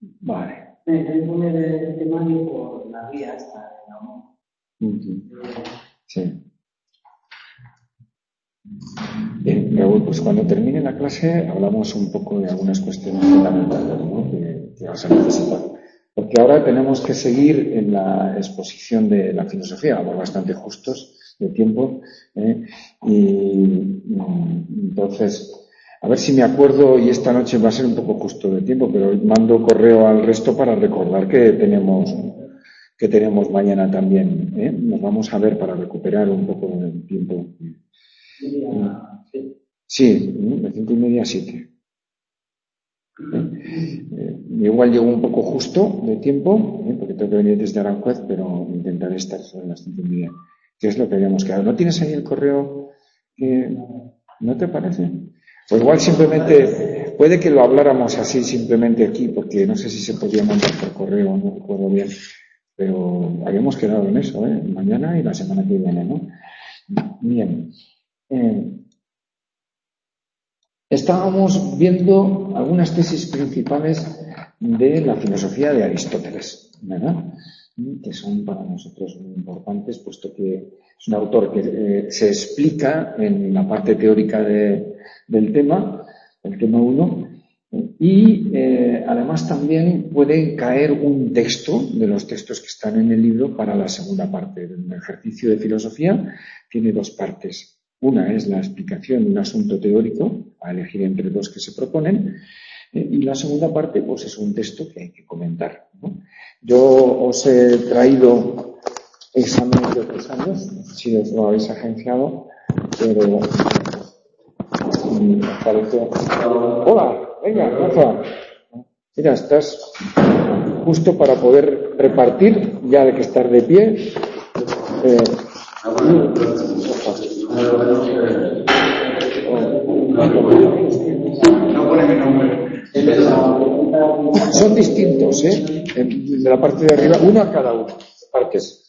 Vale. Me pone de temario por la vía hasta Sí. Bien, Raúl, pues cuando termine la clase hablamos un poco de algunas cuestiones fundamentales, ¿no? que vas a necesitar. Porque ahora tenemos que seguir en la exposición de la filosofía, vamos bastante justos de tiempo, y entonces, a ver si me acuerdo, y esta noche va a ser un poco justo de tiempo, pero mando correo al resto para recordar que tenemos mañana también, nos vamos a ver para recuperar un poco del tiempo. Sí, de 5:30 a 7. Igual llego un poco justo de tiempo, porque tengo que venir desde Aranjuez, pero intentaré estar sobre las 5:30. ¿Qué es lo que habíamos quedado? ¿No tienes ahí el correo? ¿No te parece? Pues igual simplemente, puede que lo habláramos así simplemente aquí, porque no sé si se podía mandar por correo, no recuerdo bien, pero habíamos quedado en eso, mañana y la semana que viene, ¿no? Bien. Estábamos viendo algunas tesis principales de la filosofía de Aristóteles, ¿verdad? Que son para nosotros muy importantes, puesto que es un autor que se explica en la parte teórica del tema, el tema 1, y además también puede caer un texto de los textos que están en el libro para la segunda parte. El ejercicio de filosofía tiene dos partes. Una es la explicación de un asunto teórico, a elegir entre dos que se proponen, y la segunda parte pues es un texto que hay que comentar, ¿no? Yo os he traído exámenes de otros años, no sé si os lo habéis agenciado, pero me parece... Hola, venga, Rafa. Mira, estás justo para poder repartir, ya de que estar de pie. Son distintos, de la parte de arriba, uno a cada uno, partes.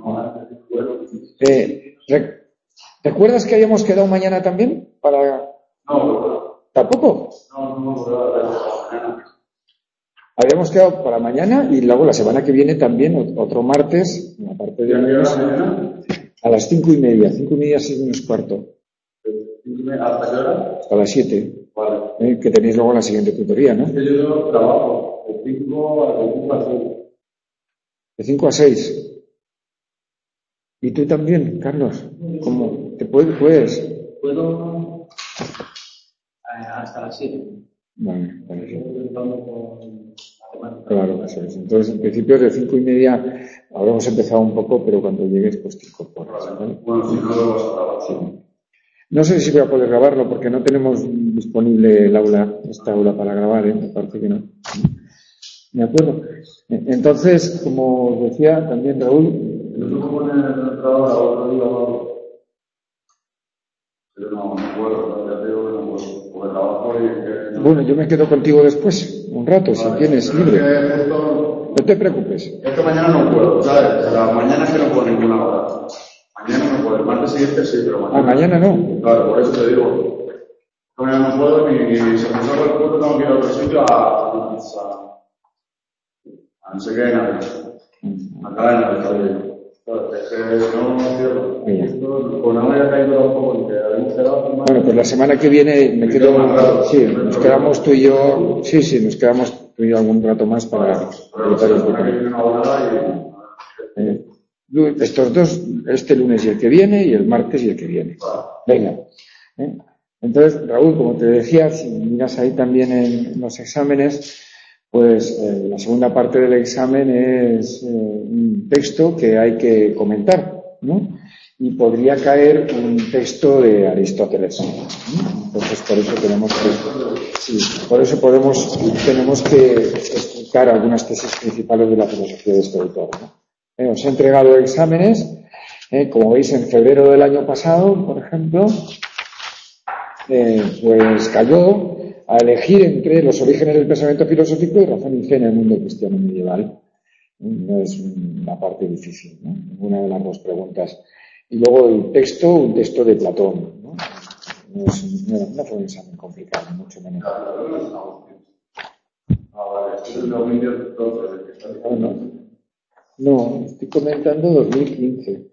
¿Recuerdas que habíamos quedado mañana también? No. ¿Tampoco? No. Habíamos quedado para mañana y luego la semana que viene también, otro martes, en la parte de lunes, a las 5:30, 5:30, 6:15. ¿Hasta qué hora? Hasta las 7. Vale. Que tenéis luego la siguiente tutoría, ¿no? Yo trabajo de 5 a 6. ¿De 5 a 6? ¿Y tú también, Carlos? ¿Cómo? ¿Te puedes? Puedo hasta las 7. Vale. Claro, eso es. Entonces, en principio, de 5:30 habremos empezado un poco, pero cuando llegues, pues te incorporas, ¿vale? Bueno, si no lo vas a grabar. Sí. No sé si voy a poder grabarlo porque no tenemos disponible esta aula para grabar, me parece que no. ¿De acuerdo? Entonces, como os decía también Raúl... Bueno, yo me quedo contigo después, un rato, si tienes libre. No te preocupes. Es que mañana no puedo, ¿sabes? O sea, mañana es que no puedo ninguna hora. Mañana no puedo, el martes siguiente sí, pero mañana. Mañana no. Claro, por eso te digo. Mañana no puedo ni se me salga el puerto, tengo que ir a otro sitio a no sé qué, a cadena, bueno, pues la semana que viene me quedo. Sí, nos quedamos tú y yo. Sí, nos quedamos tú y yo algún rato más para evitar los documentos. Estos dos, este lunes y el que viene, y el martes y el que viene. Venga. Entonces, Raúl, como te decía, si miras ahí también en los exámenes, pues la segunda parte del examen es un texto que hay que comentar, ¿no? Y podría caer un texto de Aristóteles, ¿no? Entonces, por eso tenemos que explicar algunas tesis principales de la filosofía de este autor, ¿no? Os he entregado exámenes, como veis, en febrero del año pasado, por ejemplo, pues cayó a elegir entre los orígenes del pensamiento filosófico y razón y fe en el mundo cristiano medieval. No es una parte difícil, ¿no? Ninguna de las dos preguntas. Y luego un texto de Platón, ¿no? No fue un examen complicado, mucho menos. vale, este es el 2012, el que está diciendo. No, estoy comentando 2015.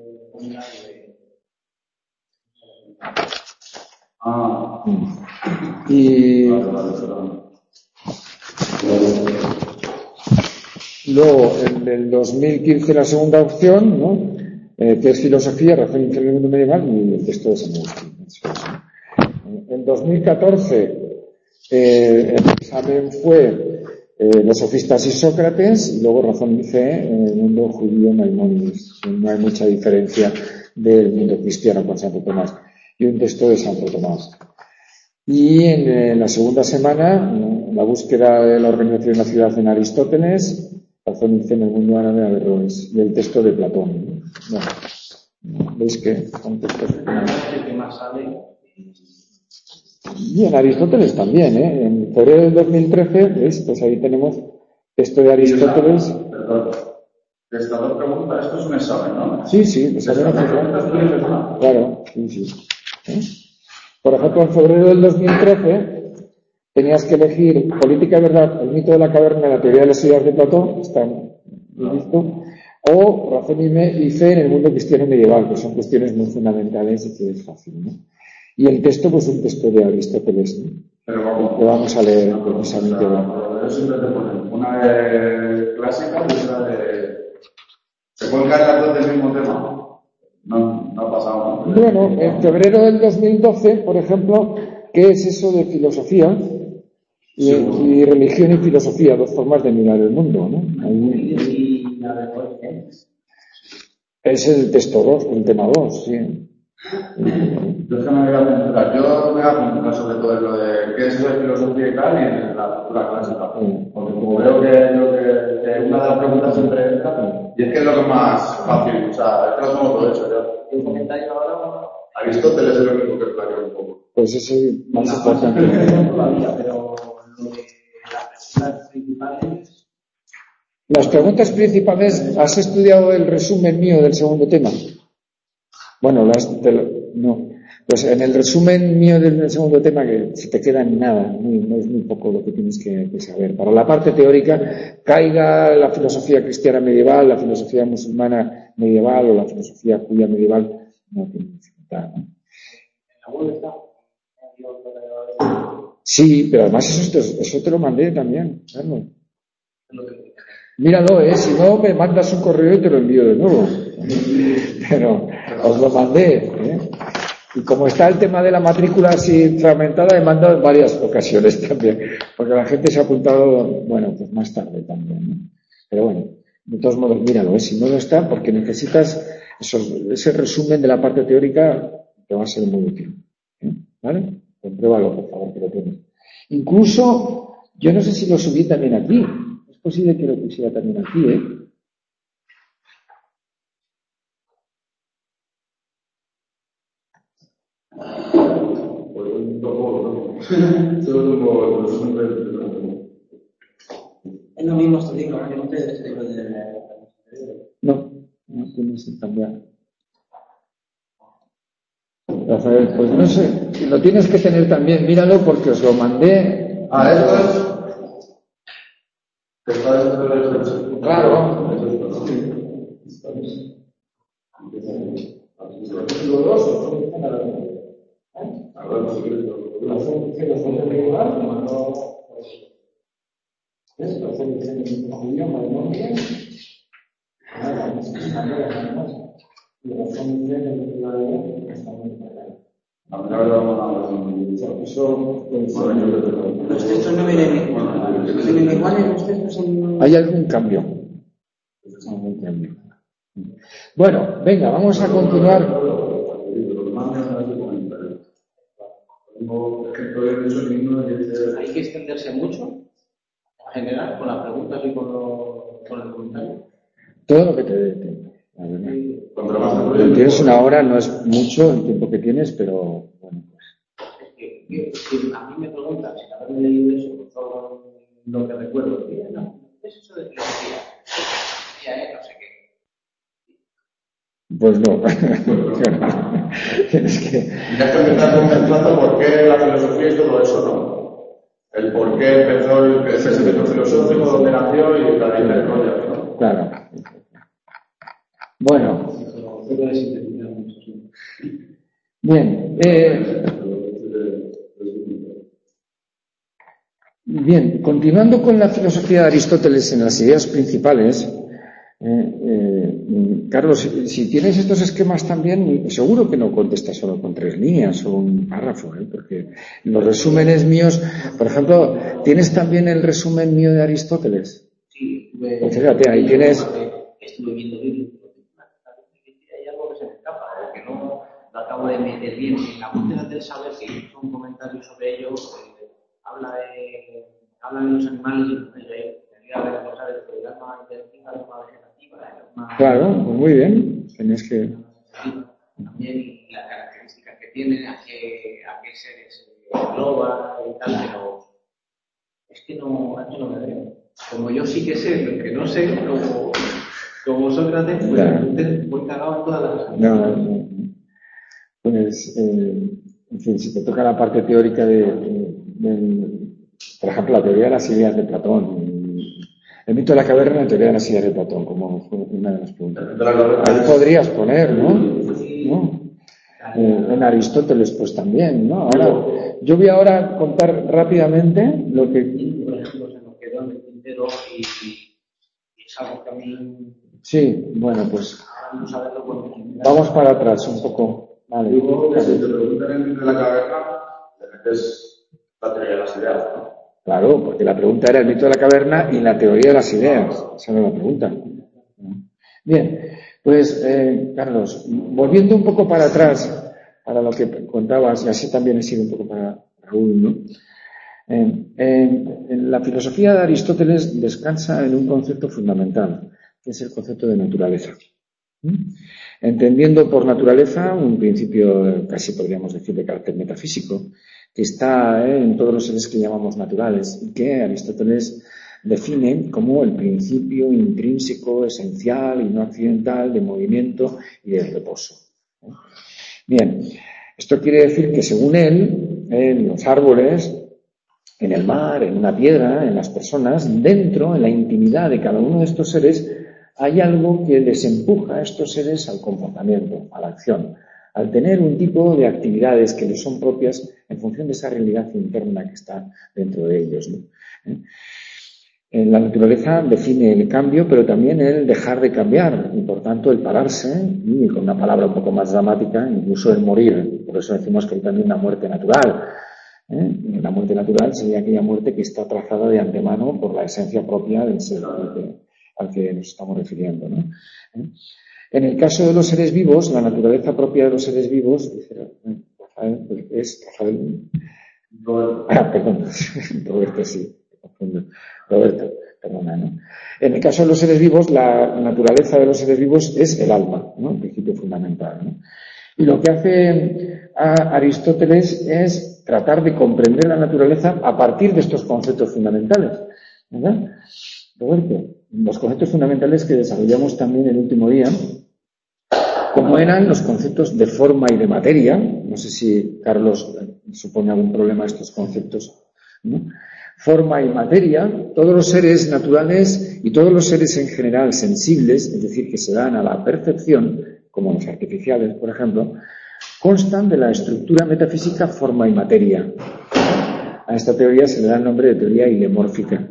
Ah, Y vale. luego, en el 2015, la segunda opción, ¿no? Que es filosofía, razón y el mundo medieval, y el texto de San Agustín. En 2014, el examen fue los sofistas y Sócrates, y luego razón y fe en el mundo judío Maimónides. No hay mucha diferencia del mundo cristiano con Santo Tomás. Y un texto de Santo Tomás. Y en la segunda semana, la búsqueda de la organización de la ciudad en Aristóteles, razón y fe en el mundo árabe de Averroes, y el texto de Platón. Bueno, ¿veis que son textos? ¿Qué más sale? Y en Aristóteles también, ¿eh? En febrero del 2013, ¿veis? Pues ahí tenemos texto de Aristóteles. Perdón. De estas dos preguntas, esto es un examen, ¿no? Sí, examen oficial. Claro, sí. ¿Eh? Por ejemplo, en febrero del 2013 tenías que elegir política y verdad, el mito de la caverna, la teoría de las ideas de Platón, está listo, o razón y fe en el mundo cristiano medieval, que son cuestiones muy fundamentales y que es fácil, ¿no? Y el texto, pues un texto de Aristóteles, ¿no? Pero que vamos a leer precisamente. Yo siempre te ponen una de clásica y otra de... ¿Se pueden caer las dos del mismo tema? No ha pasado. Bueno, en febrero del 2012, por ejemplo, ¿qué es eso de filosofía? Y religión y filosofía, dos formas de mirar el mundo, ¿no? ¿Y la de hoy qué es? Es el texto 2, el tema 2, sí. Yo es que me voy a centrar. Yo me voy a centrar sobre todo en lo de qué es eso de filosofía y tal y en la cultura clásica. Porque como veo que una de las preguntas siempre es esta, y es que es lo que más fácil, o sea, es que lo tengo todo hecho ya. ¿Un comentario ahora? Aristóteles es el único que explica un poco. Pues es el más importante. Todavía, pero lo de las preguntas principales. Las preguntas principales, ¿has estudiado el resumen mío del segundo tema? Bueno, no. Pues en el resumen mío del segundo tema, que se te queda en nada, no es muy poco lo que tienes que saber. Para la parte teórica, caiga la filosofía cristiana medieval, la filosofía musulmana medieval o la filosofía judía medieval, no tiene dificultad, ¿no? ¿En la web está? Sí, pero además eso te lo mandé también, Carlos. Míralo, si no me mandas un correo y te lo envío de nuevo. Pero os lo mandé, ¿eh? Y como está el tema de la matrícula así fragmentada, he mandado en varias ocasiones también, porque la gente se ha apuntado, bueno, pues más tarde también, ¿no? Pero bueno, de todos modos, míralo, si no lo está, porque necesitas ese resumen de la parte teórica, te va a ser muy útil, ¿eh? ¿Vale? Compruébalo, por favor, que lo tienes. Incluso, yo no sé si lo subí también aquí. Es posible que lo pusiera también aquí, ¿eh? Es lo mismo este libro, ¿no? Yo no te este libro de... No tienes que cambiar. Rafael, pues no sé, lo tienes que tener también, míralo porque os lo mandé. Ah, eso es. Que está dentro del ejercicio. Claro. Los dos. Los textos no vienen iguales, los textos son... ¿Hay algún cambio? Bueno, venga, vamos a continuar. Hay que extenderse mucho, en general, con las preguntas y con el comentario. Todo lo que te dé tiempo, la verdad. Tienes una hora, no es mucho el tiempo que tienes, pero bueno, pues. Si a mí me preguntan, sin haberme leído eso, por todo lo que recuerdo, no, ¿qué es eso de filosofía? No sé qué. Pues no. Tienes que... Ya que me estás comentando por qué la filosofía y todo eso, ¿no? el por qué empezó ese centro filosófico, donde nació y la raíz del rollo, ¿no? Claro. Bueno. Bien. Bien, continuando con la filosofía de Aristóteles en las ideas principales, Carlos, si tienes estos esquemas también, seguro que no contestas solo con 3 líneas o un párrafo, porque los resúmenes míos, por ejemplo, ¿tienes también el resumen mío de Aristóteles? Sí, pues fíjate, ahí tienes... Estuve viendo vídeos, hay algo que se me escapa, o que no lo acabo de meter bien. En la búsqueda del saber, que hizo un comentario sobre ello, habla de los animales y debería haber cosas de el alma interactiva, el alma vegetativa, el alma... Claro, pues muy bien, tienes que... También y las características que tiene, a qué seres engloba y tal, pero es que no me veo. Como yo sí que sé lo que no sé, como Sócrates, pues entonces voy cagado en todas las... No. Pues, en fin, si te toca la parte teórica por ejemplo, la teoría de las ideas de Platón, el mito de la caverna, la teoría de las ideas de Platón, como fue una de las preguntas. Ahí podrías poner, ¿no? En Aristóteles, pues también, ¿no? Ahora, yo voy ahora a contar rápidamente lo que... Por ejemplo, se nos quedó en el tintero y es algo que a mí... Sí, bueno, pues vamos para atrás un poco. Vale. Digo que si te preguntan el mito de la caverna, le metes la teoría de las ideas, ¿no? Claro, porque la pregunta era el mito de la caverna y la teoría de las ideas. Esa era la pregunta. Bien, pues, Carlos, volviendo un poco para atrás, para lo que contabas, y así también he sido un poco para Raúl, ¿no? En la filosofía de Aristóteles descansa en un concepto fundamental, que es el concepto de naturaleza. Entendiendo por naturaleza un principio, casi podríamos decir, de carácter metafísico, que está en todos los seres que llamamos naturales y que Aristóteles define como el principio intrínseco, esencial y no accidental de movimiento y de reposo. Bien, esto quiere decir que según él, en los árboles, en el mar, en una piedra, en las personas, dentro, en la intimidad de cada uno de estos seres, hay algo que les empuja a estos seres al comportamiento, a la acción, al tener un tipo de actividades que les son propias en función de esa realidad interna que está dentro de ellos, ¿no? En la naturaleza define el cambio, pero también el dejar de cambiar, y por tanto el pararse, y con una palabra un poco más dramática, incluso el morir. Por eso decimos que hay también una muerte natural. La muerte natural sería aquella muerte que está trazada de antemano por la esencia propia del ser al que nos estamos refiriendo, ¿no? En el caso de los seres vivos, la naturaleza propia de los seres vivos, Roberto, sí, Roberto, perdona, ¿no? En el caso de los seres vivos, la naturaleza de los seres vivos es el alma, ¿no? El principio fundamental, ¿no? Y lo que hace Aristóteles es tratar de comprender la naturaleza a partir de estos conceptos fundamentales, ¿verdad? Roberto, los conceptos fundamentales que desarrollamos también el último día, como eran los conceptos de forma y de materia, no sé si Carlos supone algún problema estos conceptos, ¿no? Forma y materia, todos los seres naturales y todos los seres en general sensibles, es decir, que se dan a la percepción, como los artificiales, por ejemplo, constan de la estructura metafísica forma y materia. A esta teoría se le da el nombre de teoría ilemórfica.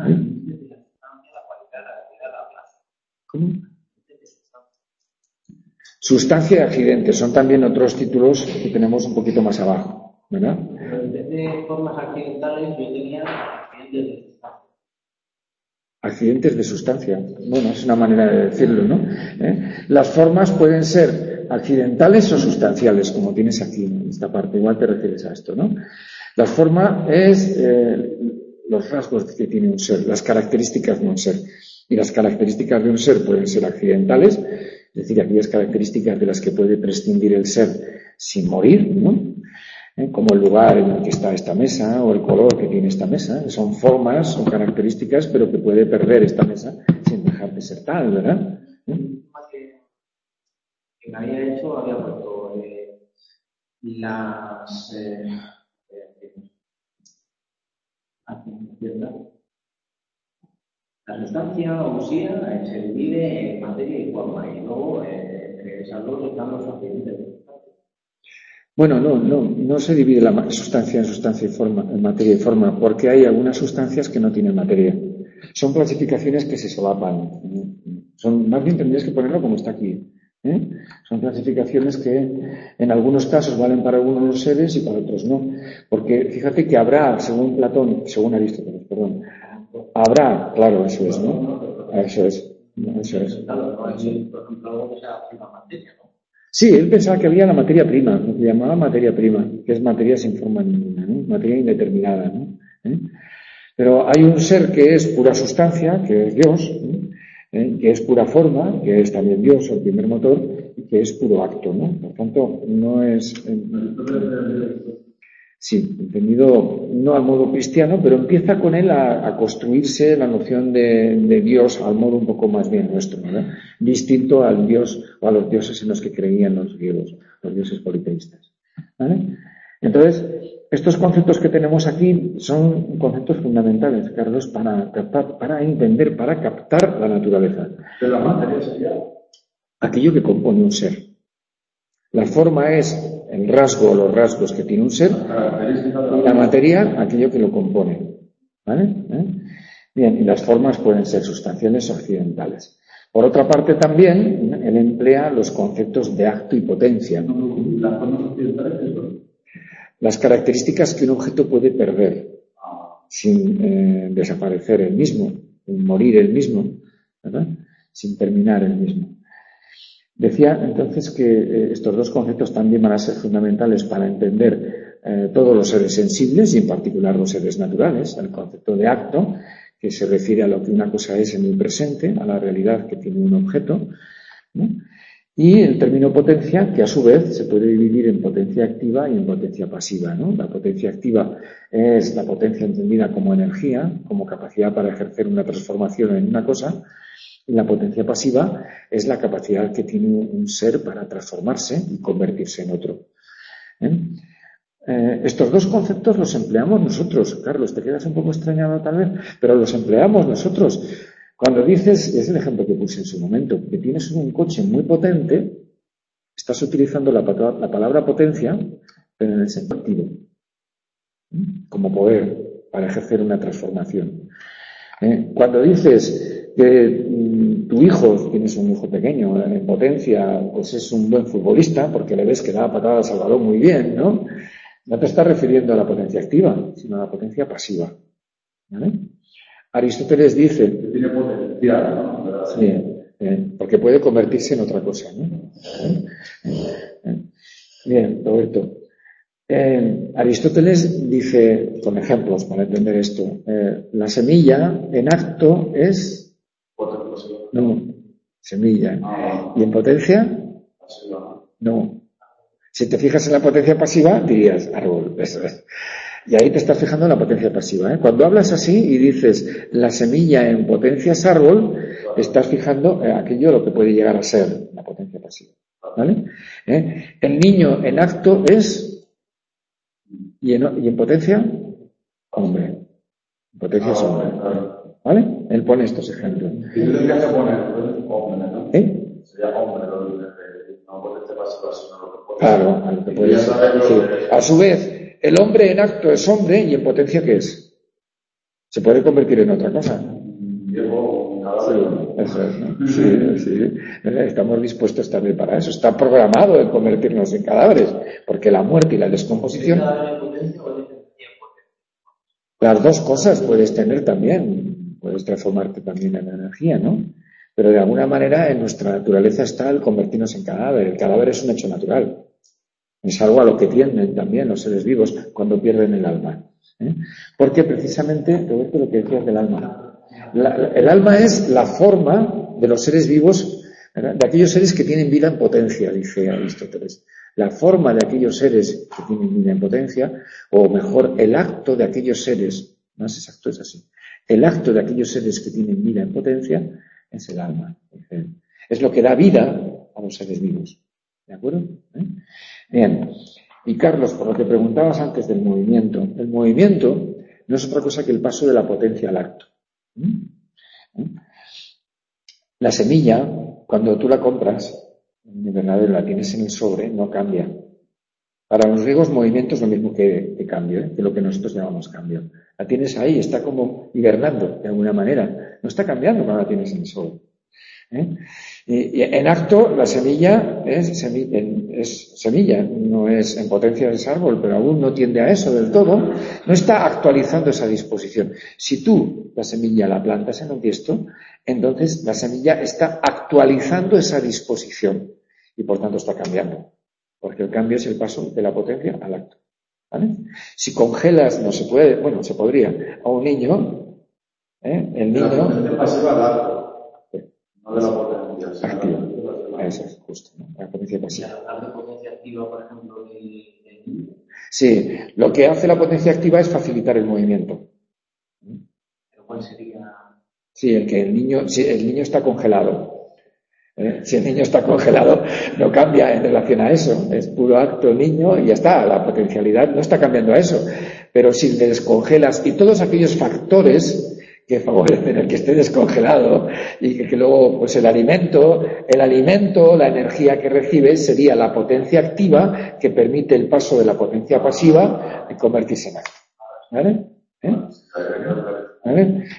¿Cómo? Sustancia y accidente son también otros títulos que tenemos un poquito más abajo, ¿verdad? Pero en vez de formas accidentales, yo tenía accidentes de sustancia. Accidentes de sustancia. Bueno, es una manera de decirlo, ¿no? Las formas pueden ser accidentales o sustanciales, como tienes aquí en esta parte. Igual te refieres a esto, ¿no? La forma es los rasgos que tiene un ser, las características de un ser. Y las características de un ser pueden ser accidentales, es decir, aquellas características de las que puede prescindir el ser sin morir, ¿no? Como el lugar en el que está esta mesa o el color que tiene esta mesa, que son formas o características, pero que puede perder esta mesa sin dejar de ser tal, ¿verdad? Que me había hecho, había puesto las La sustancia o usía se divide en materia y forma, y luego entre esas dos están los accidentes de sustancia. Bueno, no se divide la sustancia en sustancia y forma, en materia y forma, porque hay algunas sustancias que no tienen materia. Son clasificaciones que se solapan. Más bien tendrías que ponerlo como está aquí. Son clasificaciones que en algunos casos valen para algunos los seres y para otros no. Porque fíjate que habrá, según Aristóteles, habrá, claro, eso es, ¿no? Eso es. Sí, él pensaba que había la materia prima, lo que llamaba materia prima, que es materia sin forma ninguna, ¿no? Materia indeterminada, ¿no? Pero hay un ser que es pura sustancia, que es Dios, que es pura forma, que es también Dios, el primer motor, y que es puro acto, ¿no? Por tanto, no es... Sí, entendido no al modo cristiano, pero empieza con él a construirse la noción de Dios al modo un poco más bien nuestro, ¿verdad? Distinto al Dios o a los dioses en los que creían los griegos, los dioses politeístas, ¿vale? Entonces, estos conceptos que tenemos aquí son conceptos fundamentales, Carlos, para entender, para captar la naturaleza. ¿De la materia sería? Aquello que compone un ser. La forma es el rasgo o los rasgos que tiene un ser, y la materia, aquello que lo compone. ¿Vale? Bien, y las formas pueden ser sustanciales o accidentales. Por otra parte, también, él emplea los conceptos de acto y potencia. ¿Las formas occidentales son? Las características que un objeto puede perder sin desaparecer el mismo, sin morir el mismo, ¿verdad? Sin terminar el mismo. Decía entonces que estos dos conceptos también van a ser fundamentales para entender todos los seres sensibles y en particular los seres naturales. El concepto de acto, que se refiere a lo que una cosa es en el presente, a la realidad que tiene un objeto, ¿no? Y el término potencia, que a su vez se puede dividir en potencia activa y en potencia pasiva, ¿no? La potencia activa es la potencia entendida como energía, como capacidad para ejercer una transformación en una cosa, y la potencia pasiva es la capacidad que tiene un ser para transformarse y convertirse en otro. Estos dos conceptos los empleamos nosotros. Carlos, te quedas un poco extrañado tal vez, pero los empleamos nosotros. Cuando dices, es el ejemplo que puse en su momento, que tienes un coche muy potente, estás utilizando la palabra potencia, pero en el sentido activo, como poder para ejercer una transformación. Cuando dices que tu hijo, tienes un hijo pequeño, en potencia, pues es un buen futbolista, porque le ves que da patadas al balón muy bien, ¿no? No te estás refiriendo a la potencia activa, sino a la potencia pasiva. ¿Vale? Aristóteles dice... Tiene potencial, ¿no? Sí, porque puede convertirse en otra cosa, ¿no? Bien, Roberto. Aristóteles dice, con ejemplos para entender esto, la semilla en acto es... No, semilla. ¿Y en potencia? No. Si te fijas en la potencia pasiva, dirías árbol. Eso es. Y ahí te estás fijando en la potencia pasiva, ¿eh? Cuando hablas así y dices la semilla en potencia es árbol, estás fijando aquello lo que puede llegar a ser la potencia pasiva. ¿Vale? El niño en acto es... ¿Y en potencia? Hombre. En potencia es hombre. ¿Vale? Él pone estos ejemplos. ¿Y tú tendrías que poner hombre, no? Sería hombre, no potencia pasiva, sino lo que puede. Claro, a lo que puede ser. Sí. A su vez, el hombre en acto es hombre y en potencia ¿qué es? Se puede convertir en otra cosa. Diego, sí, eso es, ¿no? Sí. Estamos dispuestos también para eso. Está programado en convertirnos en cadáveres, porque la muerte y la descomposición. Las dos cosas puedes tener también. Puedes transformarte también en energía, ¿no? Pero de alguna manera en nuestra naturaleza está el convertirnos en cadáver. El cadáver es un hecho natural. Es algo a lo que tienden también los seres vivos cuando pierden el alma. Porque precisamente, Roberto, lo que decías del alma. El alma es la forma de los seres vivos, ¿verdad? De aquellos seres que tienen vida en potencia, dice Aristóteles. La forma de aquellos seres que tienen vida en potencia, o mejor, el acto de aquellos seres, más exacto es así, el acto de aquellos seres que tienen vida en potencia es el alma. Es lo que da vida a los seres vivos. ¿De acuerdo? Bien. Y Carlos, por lo que preguntabas antes del movimiento, el movimiento no es otra cosa que el paso de la potencia al acto. La semilla, cuando tú la compras, de verdad la tienes en el sobre, no cambia. Para los griegos, movimiento es lo mismo que cambio, que lo que nosotros llamamos cambio. La tienes ahí, está como hibernando de alguna manera. No está cambiando cuando la tienes en el sobre. Y en acto, la semilla es semilla, no es en potencia de ese árbol, pero aún no tiende a eso del todo. No está actualizando esa disposición. Si tú la semilla la plantas en un tiesto, entonces la semilla está actualizando esa disposición y por tanto está cambiando. Porque el cambio es el paso de la potencia al acto. ¿Vale? Si congelas, no se puede, bueno, se podría, a un niño, el niño... La potencia pasiva al acto. No de la potencia activa. Eso es justo, ¿no? La potencia pasiva. ¿Hablar de potencia activa, por ejemplo, del niño? Sí, lo que hace la potencia activa es facilitar el movimiento. ¿Pero cuál sería? Sí, el niño está congelado. Si el niño está congelado, no cambia en relación a eso. Es puro acto niño y ya está. La potencialidad no está cambiando a eso. Pero si le descongelas y todos aquellos factores que favorecen el que esté descongelado y que luego, pues el alimento, la energía que recibe sería la potencia activa que permite el paso de la potencia pasiva en convertirse en acto. ¿Vale? ¿Vale?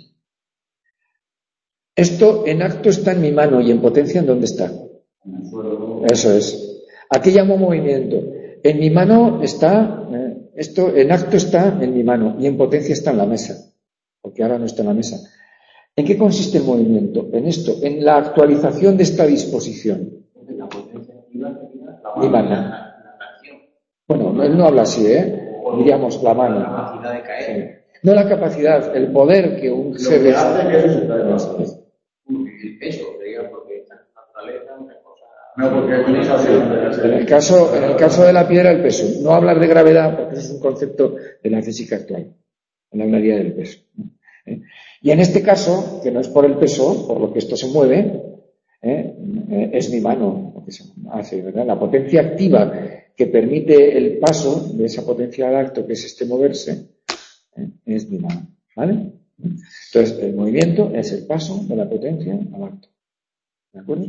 Esto en acto está en mi mano y en potencia ¿en dónde está? Eso es. Aquí llamo movimiento. En mi mano está, esto en acto está en mi mano y en potencia está en la mesa. Porque ahora no está en la mesa. ¿En qué consiste el movimiento? En esto, en la actualización de esta disposición. La potencia activa sería Mi mano. Bueno, él no habla así, diríamos la mano. La capacidad de caer. Sí. No la capacidad, el poder que un ser... Lo que hace que eso se El peso, diría, porque esta naturaleza es una cosa... No, porque hay muchas acciones. En el caso de la piedra, el peso. No hablar de gravedad, porque eso es un concepto de la física actual. Él hablaría del peso. Y en este caso, que no es por el peso, por lo que esto se mueve, es mi mano lo que se hace, ¿verdad? La potencia activa que permite el paso de esa potencia al acto, que es este moverse, es mi mano. ¿Vale? Entonces, el movimiento es el paso de la potencia al acto. ¿De acuerdo?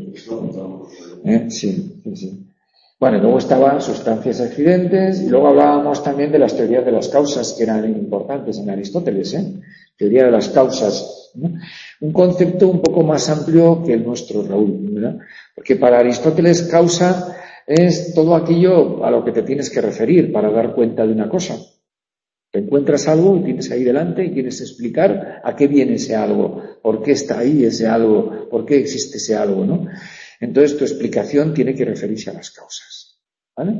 Sí. Bueno, luego estaban sustancias accidentes y luego hablábamos también de las teorías de las causas que eran importantes en Aristóteles, teoría de las causas, ¿no? Un concepto un poco más amplio que el nuestro, Raúl, ¿verdad? Porque para Aristóteles causa es todo aquello a lo que te tienes que referir para dar cuenta de una cosa. Te encuentras algo y tienes ahí delante y quieres explicar a qué viene ese algo, por qué está ahí ese algo, por qué existe ese algo, ¿no? Entonces tu explicación tiene que referirse a las causas, ¿vale?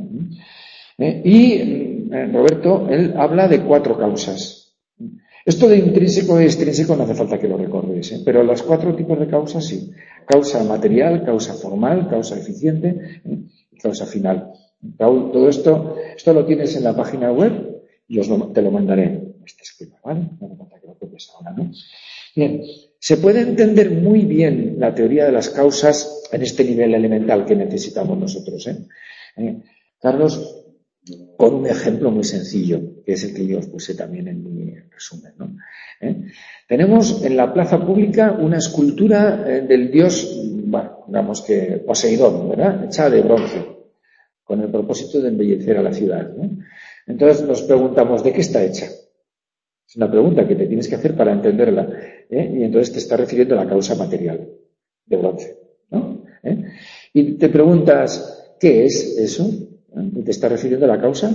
Y Roberto, él habla de 4 causas. Esto de intrínseco y extrínseco no hace falta que lo recordéis, pero los 4 tipos de causas sí. Causa material, causa formal, causa eficiente y causa final. Raúl, todo esto lo tienes en la página web y te lo mandaré este esquema, ¿vale? No hace falta que lo copies ahora, ¿no? Bien, se puede entender muy bien la teoría de las causas en este nivel elemental que necesitamos nosotros, Carlos, con un ejemplo muy sencillo, que es el que yo os puse también en mi resumen, ¿no? Tenemos en la plaza pública una escultura del dios, bueno, digamos que Poseidón, ¿verdad? Hecha de bronce, con el propósito de embellecer a la ciudad, ¿no? Entonces nos preguntamos, ¿de qué está hecha? Es una pregunta que te tienes que hacer para entenderla, y entonces te está refiriendo a la causa material de bronce, ¿no? Y te preguntas, ¿qué es eso? Y te está refiriendo a la causa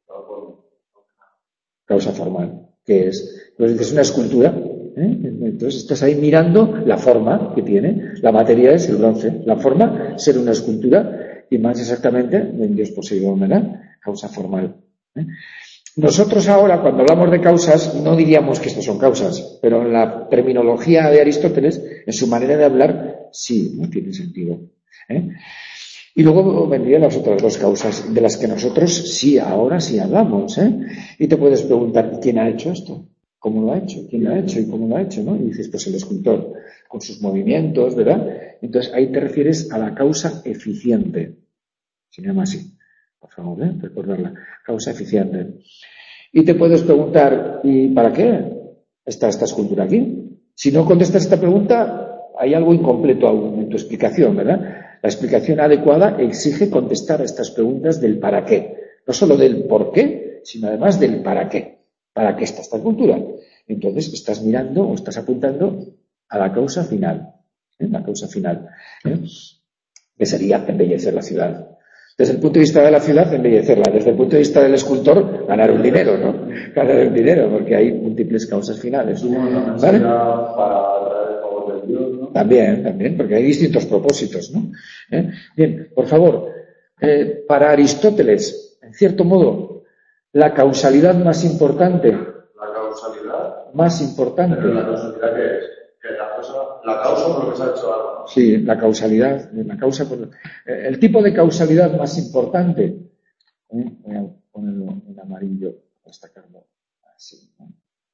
formal, ¿qué es? Entonces es una escultura, entonces estás ahí mirando la forma que tiene, la materia es el bronce, la forma ser una escultura y más exactamente del dios Poseidón, ¿verdad? Causa formal. Nosotros ahora, cuando hablamos de causas, no diríamos que estas son causas, pero en la terminología de Aristóteles, en su manera de hablar, sí, no tiene sentido. Y luego vendrían las otras 2 causas, de las que nosotros sí, ahora sí hablamos. Y te puedes preguntar, ¿quién ha hecho esto? ¿Cómo lo ha hecho? ¿Quién lo ha hecho? ¿Y cómo lo ha hecho? ¿No? Y dices, pues el escultor, con sus movimientos, ¿verdad? Entonces ahí te refieres a la causa eficiente. Se llama así. Por favor, recordarla. Causa eficiente. Y te puedes preguntar, ¿y para qué está esta escultura aquí? Si no contestas esta pregunta, hay algo incompleto aún en tu explicación, ¿verdad? La explicación adecuada exige contestar a estas preguntas del para qué. No solo del por qué, sino además del para qué. ¿Para qué está esta escultura? Entonces estás mirando o estás apuntando a la causa final. La causa final, que sería embellecer la ciudad. Desde el punto de vista de la ciudad, embellecerla. Desde el punto de vista del escultor, ganar un dinero, ¿no? Ganar un dinero, porque hay múltiples causas finales. ¿Vale? También, porque hay distintos propósitos, ¿no? Bien, por favor, para Aristóteles, en cierto modo, la causalidad más importante. La causalidad. Más importante. Pero la causalidad, ¿qué es? La causa por lo que se ha hecho algo. Sí, la causalidad, el tipo de causalidad más importante. Voy a ponerlo en amarillo para destacarlo así, ¿no?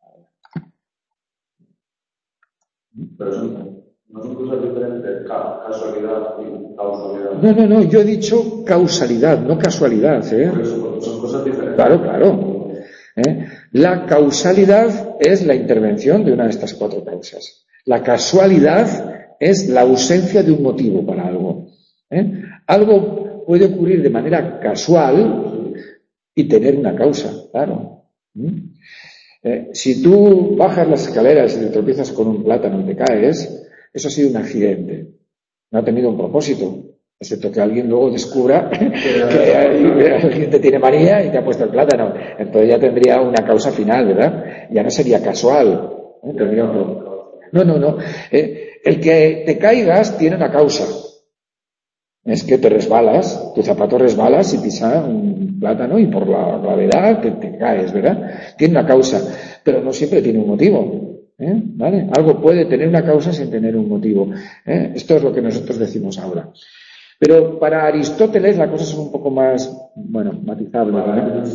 Pero no son cosas diferentes, casualidad y causalidad. No, yo he dicho causalidad, no casualidad, Por eso, son cosas diferentes. Claro. La causalidad es la intervención de una de estas cuatro causas. La casualidad es la ausencia de un motivo para algo. Algo puede ocurrir de manera casual y tener una causa, claro. Si tú bajas las escaleras y te tropiezas con un plátano y te caes, eso ha sido un accidente. No ha tenido un propósito. Excepto que alguien luego descubra que alguien te tiene manía y te ha puesto el plátano. Entonces ya tendría una causa final, ¿verdad? Ya no sería casual. Tendría un... No. El que te caigas tiene una causa. Es que te resbalas, tu zapato resbalas y pisa un plátano y por la gravedad te caes, ¿verdad? Tiene una causa, pero no siempre tiene un motivo. ¿Vale? Algo puede tener una causa sin tener un motivo. Esto es lo que nosotros decimos ahora. Pero para Aristóteles las cosas son un poco más, matizables, ¿vale?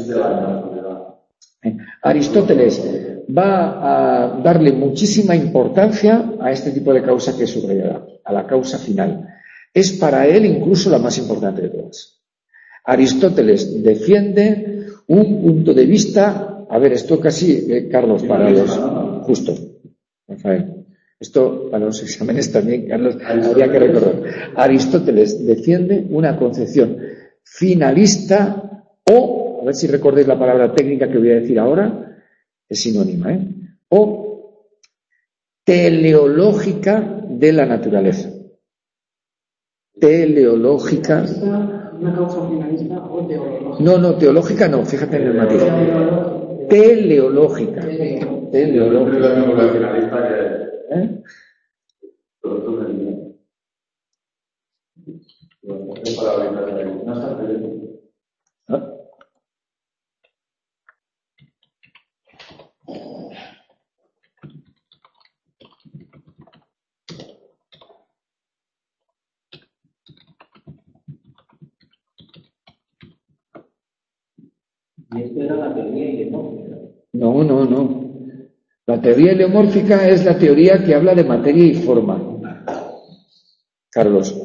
Aristóteles va a darle muchísima importancia a este tipo de causa que es subrayada, a la causa final. Es para él incluso la más importante de todas. Aristóteles defiende un punto de vista, a ver, esto casi, Carlos, para los, justo, Rafael. Esto para los exámenes también, Carlos, habría que recordar. Aristóteles defiende una concepción finalista o, a ver si recordáis la palabra técnica que voy a decir ahora, es sinónima, o teleológica de la naturaleza. Teleológica. ¿Una causa finalista o teológica? No, teológica no, fíjate en el matiz. Teleológica. Y esto era la teoría heliomórfica. No. La teoría heliomórfica es la teoría que habla de materia y forma. Carlos.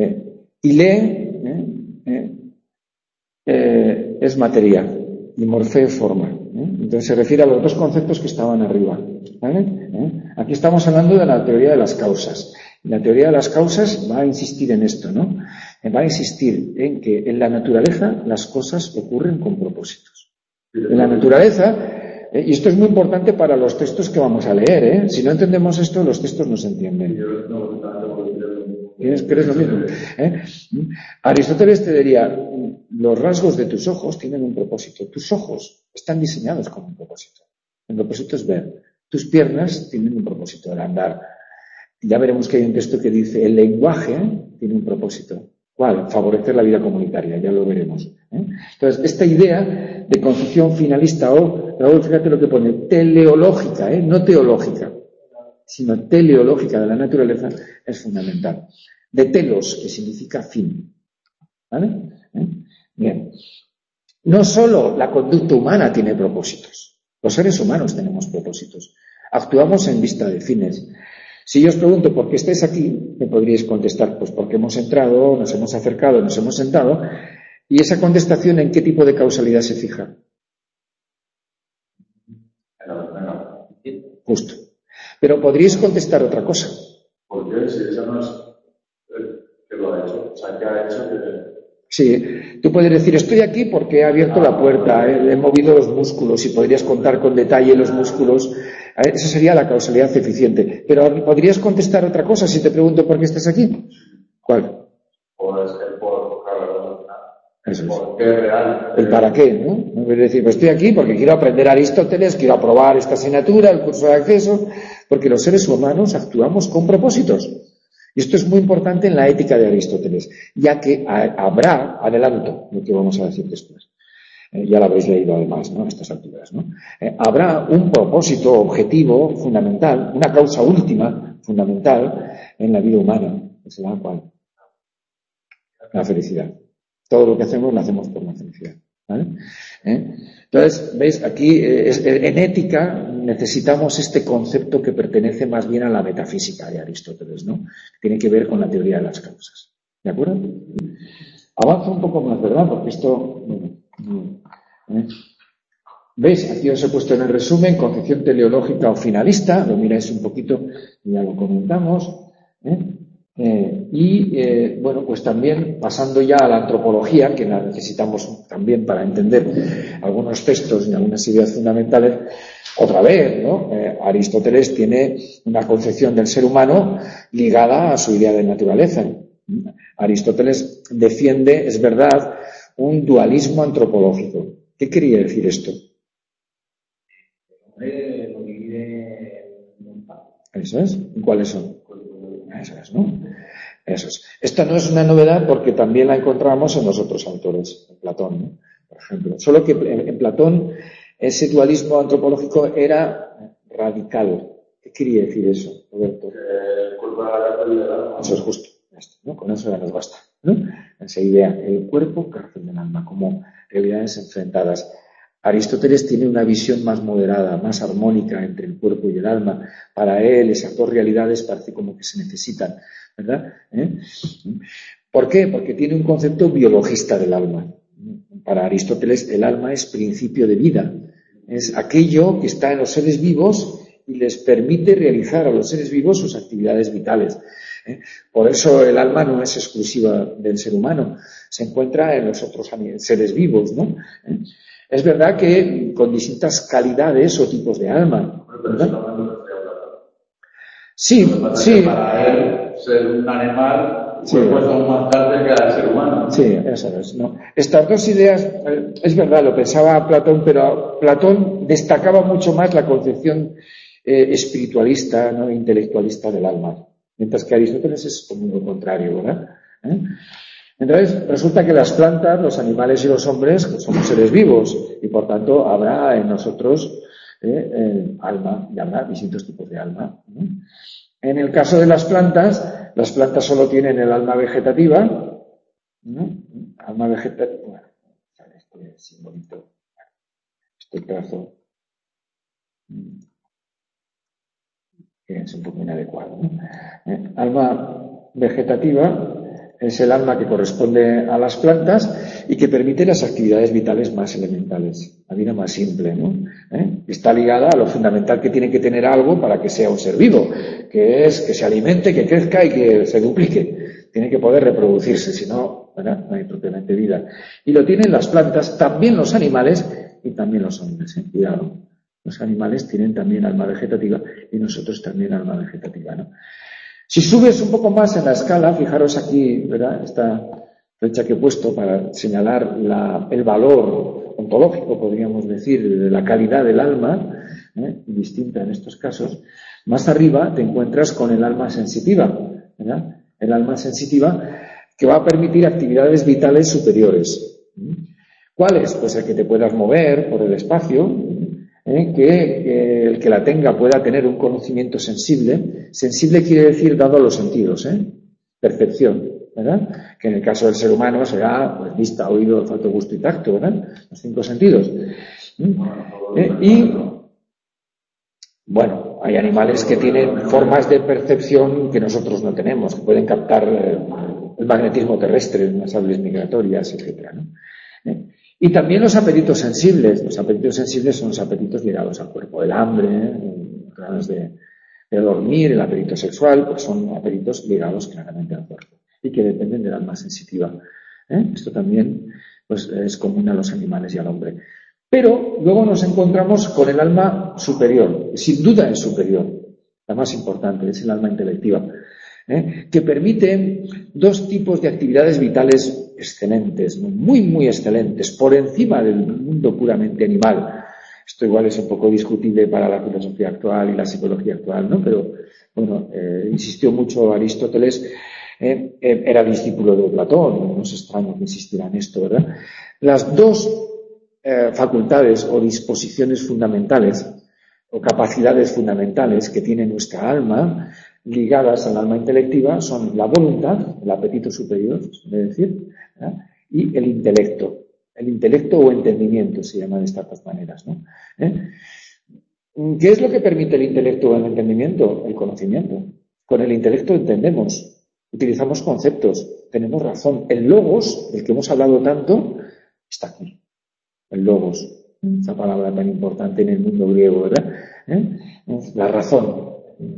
Es materia y morfeo forma. Entonces se refiere a los dos conceptos que estaban arriba. ¿Vale? Aquí estamos hablando de la teoría de las causas. La teoría de las causas va a insistir en esto, ¿no? Va a insistir en que en la naturaleza las cosas ocurren con propósitos. En la naturaleza, y esto es muy importante para los textos que vamos a leer, si no entendemos esto, los textos no se entienden. ¿Crees lo mismo? Aristóteles te diría, los rasgos de tus ojos tienen un propósito. Tus ojos están diseñados con un propósito. El propósito es ver. Tus piernas tienen un propósito, el andar. Ya veremos que hay un texto que dice, el lenguaje tiene un propósito. ¿Cuál? Favorecer la vida comunitaria, ya lo veremos. Entonces, esta idea de concepción finalista o, Raúl, fíjate lo que pone, teleológica, no teológica, sino teleológica de la naturaleza, es fundamental. De telos, que significa fin. ¿Vale? Bien. No solo la conducta humana tiene propósitos. Los seres humanos tenemos propósitos. Actuamos en vista de fines. Si yo os pregunto por qué estáis aquí, me podríais contestar, pues porque hemos entrado, nos hemos acercado, nos hemos sentado. ¿Y esa contestación en qué tipo de causalidad se fija? Venga. Justo. Pero podríais contestar otra cosa. ¿Por qué? Si eso no es que lo ha hecho. O sea, que ha hecho que... Sí, tú puedes decir, estoy aquí porque he abierto la puerta, he movido los músculos y podrías contar con detalle los músculos. Esa sería la causalidad eficiente. Pero podrías contestar otra cosa si te pregunto por qué estás aquí. ¿Cuál? Pues el por, claro, Eso es. ¿por qué es real? El para qué, ¿no? No voy a decir, pues estoy aquí porque quiero aprender Aristóteles, quiero aprobar esta asignatura, el curso de acceso, porque los seres humanos actuamos con propósitos. Y esto es muy importante en la ética de Aristóteles, ya que habrá, adelanto lo que vamos a decir después, ya lo habréis leído además, ¿no? A estas alturas, ¿no? Habrá un propósito objetivo fundamental, una causa última fundamental en la vida humana, que será ¿cuál? La felicidad. Todo lo que hacemos lo hacemos por la felicidad, ¿vale? Entonces, veis, aquí en ética necesitamos este concepto que pertenece más bien a la metafísica de Aristóteles, ¿no? Tiene que ver con la teoría de las causas. ¿De acuerdo? Avanzo un poco más, ¿verdad? Porque esto... ¿Veis? Aquí os he puesto en el resumen concepción teleológica o finalista. Lo miráis un poquito y ya lo comentamos. Bueno, pues también pasando ya a la antropología, que la necesitamos también para entender algunos textos y algunas ideas fundamentales. Otra vez, ¿no? Aristóteles tiene una concepción del ser humano ligada a su idea de naturaleza. Aristóteles defiende, es verdad, un dualismo antropológico. ¿Qué quería decir esto? Lo divide en un par. ¿Eso es? ¿Cuáles son? Eso es, ¿no? Eso es. Esto no es una novedad porque también la encontramos en los otros autores, en Platón, ¿no? Por ejemplo. Solo que en Platón ese dualismo antropológico era radical. ¿Qué quería decir eso, Roberto? El cuerpo de la cárcel del alma. Eso es justo, ¿no? Con eso ya nos basta, ¿no? Esa idea, el cuerpo, cárcel del alma, como realidades enfrentadas. Aristóteles tiene una visión más moderada, más armónica entre el cuerpo y el alma. Para él, esas dos realidades parece como que se necesitan, ¿verdad? ¿Por qué? Porque tiene un concepto biologista del alma. Para Aristóteles, el alma es principio de vida. Es aquello que está en los seres vivos y les permite realizar a los seres vivos sus actividades vitales. Por eso el alma no es exclusiva del ser humano, se encuentra en los otros seres vivos, ¿no? Es verdad que con distintas calidades o tipos de alma, ¿verdad? Sí. Para él, ser un animal, pues aún más tarde que al ser humano. Sí, eso es, ¿no? Estas dos ideas, es verdad, lo pensaba Platón, pero Platón destacaba mucho más la concepción espiritualista, ¿no? Intelectualista del alma, mientras que Aristóteles es como lo contrario, ¿verdad? Entonces, resulta que las plantas, los animales y los hombres pues, somos seres vivos y por tanto habrá en nosotros alma y habrá distintos tipos de alma. En el caso de las plantas solo tienen el alma vegetativa, ¿no? Alma vegetativa, bueno, este simbolito, este trazo, que es un poco inadecuado, ¿no? Alma vegetativa es el alma que corresponde a las plantas y que permite las actividades vitales más elementales, la vida más simple, ¿no? Está ligada a lo fundamental que tiene que tener algo para que sea un ser vivo, que es que se alimente, que crezca y que se duplique. Tiene que poder reproducirse, si no, ¿verdad? No hay propiamente vida. Y lo tienen las plantas, también los animales y también los hombres, cuidado. Los animales tienen también alma vegetativa y nosotros también alma vegetativa, ¿no? Si subes un poco más en la escala, fijaros aquí, ¿verdad? Esta flecha que he puesto para señalar el valor ontológico, podríamos decir, de la calidad del alma, distinta en estos casos. Más arriba te encuentras con el alma sensitiva, ¿verdad? El alma sensitiva que va a permitir actividades vitales superiores. ¿Cuáles? Pues el que te puedas mover por el espacio, que el que la tenga pueda tener un conocimiento sensible. Sensible quiere decir dado a los sentidos, percepción, ¿verdad? Que en el caso del ser humano será pues, vista, oído, olfato, gusto y tacto, ¿verdad? Los 5 sentidos. Y bueno, hay animales que tienen formas de percepción que nosotros no tenemos, que pueden captar el magnetismo terrestre, unas aves migratorias, etcétera, ¿no? Y también los apetitos sensibles. Los apetitos sensibles son los apetitos ligados al cuerpo. El hambre, las ganas de dormir, el apetito sexual, pues son apetitos ligados claramente al cuerpo y que dependen del alma sensitiva. Esto también pues, es común a los animales y al hombre. Pero luego nos encontramos con el alma superior, sin duda es superior, la más importante, es el alma intelectiva, que permite dos tipos de actividades vitales excelentes, muy, muy excelentes, por encima del mundo puramente animal. Esto igual es un poco discutible para la filosofía actual y la psicología actual, ¿no? Pero, bueno, insistió mucho Aristóteles, era discípulo de Platón, no es extraño que insistiera en esto, ¿verdad? Las dos facultades o disposiciones fundamentales o capacidades fundamentales que tiene nuestra alma ligadas al alma intelectiva son la voluntad, el apetito superior, es decir, y el intelecto o entendimiento se llama de estas dos maneras, ¿no? ¿Qué es lo que permite el intelecto o el entendimiento? El conocimiento. Con el intelecto entendemos, utilizamos conceptos, tenemos razón. El logos, del que hemos hablado tanto, está aquí. El logos, esa palabra tan importante en el mundo griego, ¿verdad? La razón.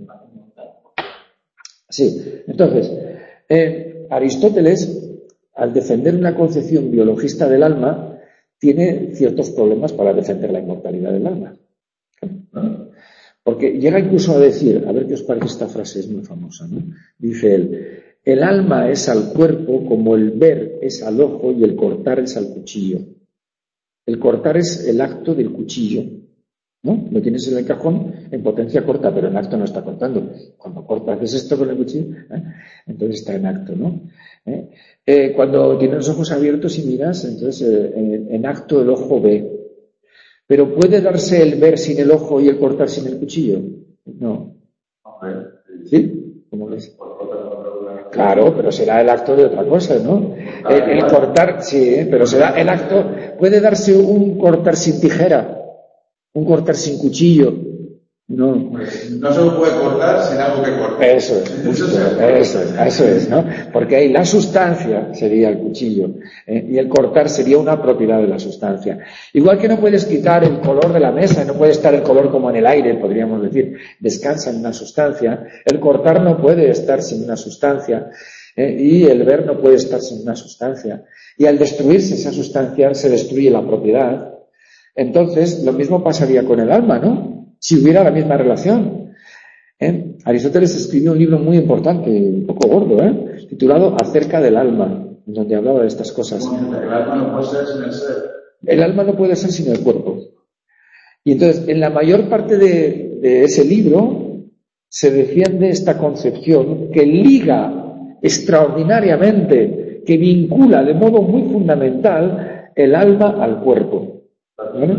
Sí, entonces, Aristóteles, al defender una concepción biologista del alma, tiene ciertos problemas para defender la inmortalidad del alma. ¿No? Porque llega incluso a decir, a ver qué os parece esta frase, es muy famosa, ¿no? Dice él, el alma es al cuerpo como el ver es al ojo y el cortar es al cuchillo. El cortar es el acto del cuchillo, ¿no? Lo tienes en el cajón en potencia corta, pero en acto no está cortando. Cuando cortas, haces esto con el cuchillo, entonces está en acto, ¿no? Cuando tienes los ojos abiertos y miras, entonces en acto el ojo ve. Pero ¿puede darse el ver sin el ojo y el cortar sin el cuchillo? No. ¿Sí? ¿Cómo ves? Claro, pero será el acto de otra cosa, ¿no? El cortar, sí, pero será el acto. ¿Puede darse un cortar sin tijera? ¿Un cortar sin cuchillo? No. No se lo puede cortar sin algo que cortar. Eso es, ¿no? Porque ahí la sustancia sería el cuchillo, y el cortar sería una propiedad de la sustancia. Igual que no puedes quitar el color de la mesa, no puede estar el color como en el aire, podríamos decir, descansa en una sustancia. El cortar no puede estar sin una sustancia, y el ver no puede estar sin una sustancia. Y al destruirse esa sustancia, se destruye la propiedad. Entonces, lo mismo pasaría con el alma, ¿no? Si hubiera la misma relación. Aristóteles escribió un libro muy importante, un poco gordo, titulado Acerca del alma, donde hablaba de estas cosas. El alma no puede ser sin el ser. El alma no puede ser sin el cuerpo. Y entonces, en la mayor parte de ese libro se defiende esta concepción que liga extraordinariamente, que vincula de modo muy fundamental el alma al cuerpo. ¿Vale?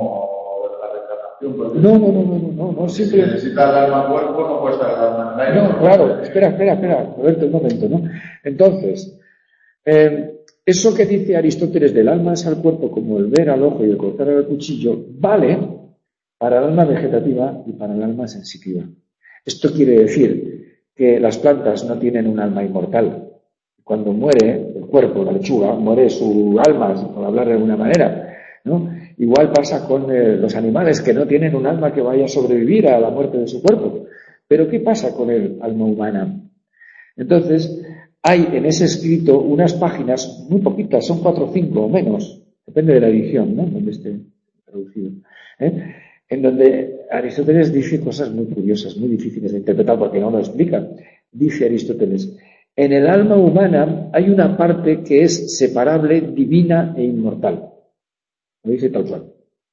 No, si necesita el alma al cuerpo, no puede estar el alma en el aire. No, claro, espera, Roberto, un momento, ¿no? Entonces, eso que dice Aristóteles del alma es al cuerpo como el ver al ojo y el cortar al cuchillo, vale para el alma vegetativa y para el alma sensitiva. Esto quiere decir que las plantas no tienen un alma inmortal. Cuando muere el cuerpo, la lechuga, muere su alma, por hablar de alguna manera, ¿no? Igual pasa con los animales que no tienen un alma que vaya a sobrevivir a la muerte de su cuerpo. Pero ¿qué pasa con el alma humana? Entonces, hay en ese escrito unas páginas muy poquitas, son 4 o 5 o menos, depende de la edición, ¿no? Donde esté traducido, en donde Aristóteles dice cosas muy curiosas, muy difíciles de interpretar porque no lo explica. Dice Aristóteles, en el alma humana hay una parte que es separable, divina e inmortal. Lo dice tal cual.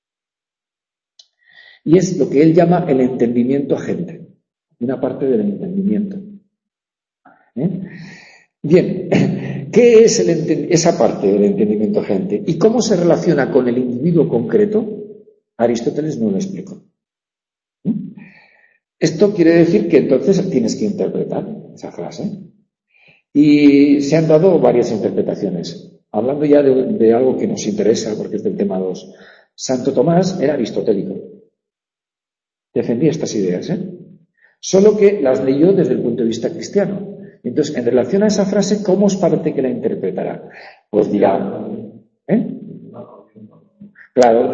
Y es lo que él llama el entendimiento agente, una parte del entendimiento. Bien, ¿qué es esa parte del entendimiento agente? ¿Y cómo se relaciona con el individuo concreto? Aristóteles no lo explicó. Esto quiere decir que entonces tienes que interpretar esa frase. Y se han dado varias interpretaciones. Hablando ya de algo que nos interesa, porque es del tema 2. Santo Tomás era aristotélico. Defendía estas ideas, solo que las leyó desde el punto de vista cristiano. Entonces, en relación a esa frase, ¿cómo os parece que la interpretará? Pues dirá, Claro,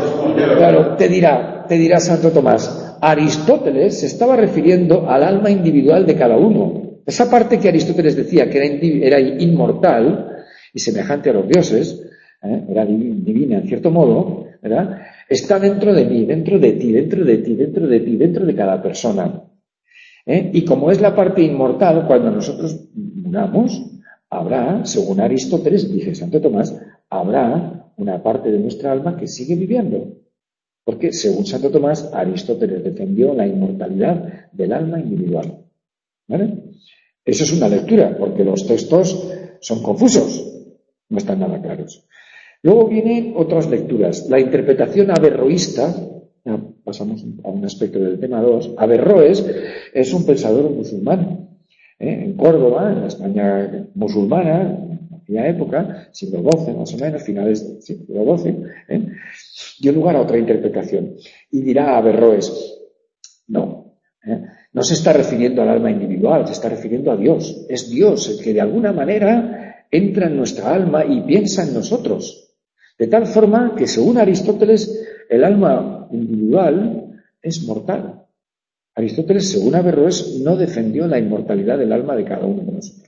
te dirá Santo Tomás, Aristóteles se estaba refiriendo al alma individual de cada uno. Esa parte que Aristóteles decía que era inmortal y semejante a los dioses, era divina en cierto modo, ¿verdad? Está dentro de mí, dentro de ti, dentro de ti, dentro de ti, dentro de cada persona. Y como es la parte inmortal, cuando nosotros muramos, habrá, según Aristóteles, dice Santo Tomás, habrá una parte de nuestra alma que sigue viviendo. Porque, según Santo Tomás, Aristóteles defendió la inmortalidad del alma individual. ¿Vale? Eso es una lectura, porque los textos son confusos, no están nada claros. Luego vienen otras lecturas. La interpretación averroísta, ya pasamos a un aspecto del tema 2. Averroes es un pensador musulmán. En Córdoba, en la España musulmana, en aquella época, siglo XII más o menos, finales del siglo XII, dio lugar a otra interpretación. Y dirá Averroes, no se está refiriendo al alma individual, se está refiriendo a Dios. Es Dios el que de alguna manera entra en nuestra alma y piensa en nosotros. De tal forma que, según Aristóteles, el alma individual es mortal. Aristóteles, según Averroes, no defendió la inmortalidad del alma de cada uno de nosotros.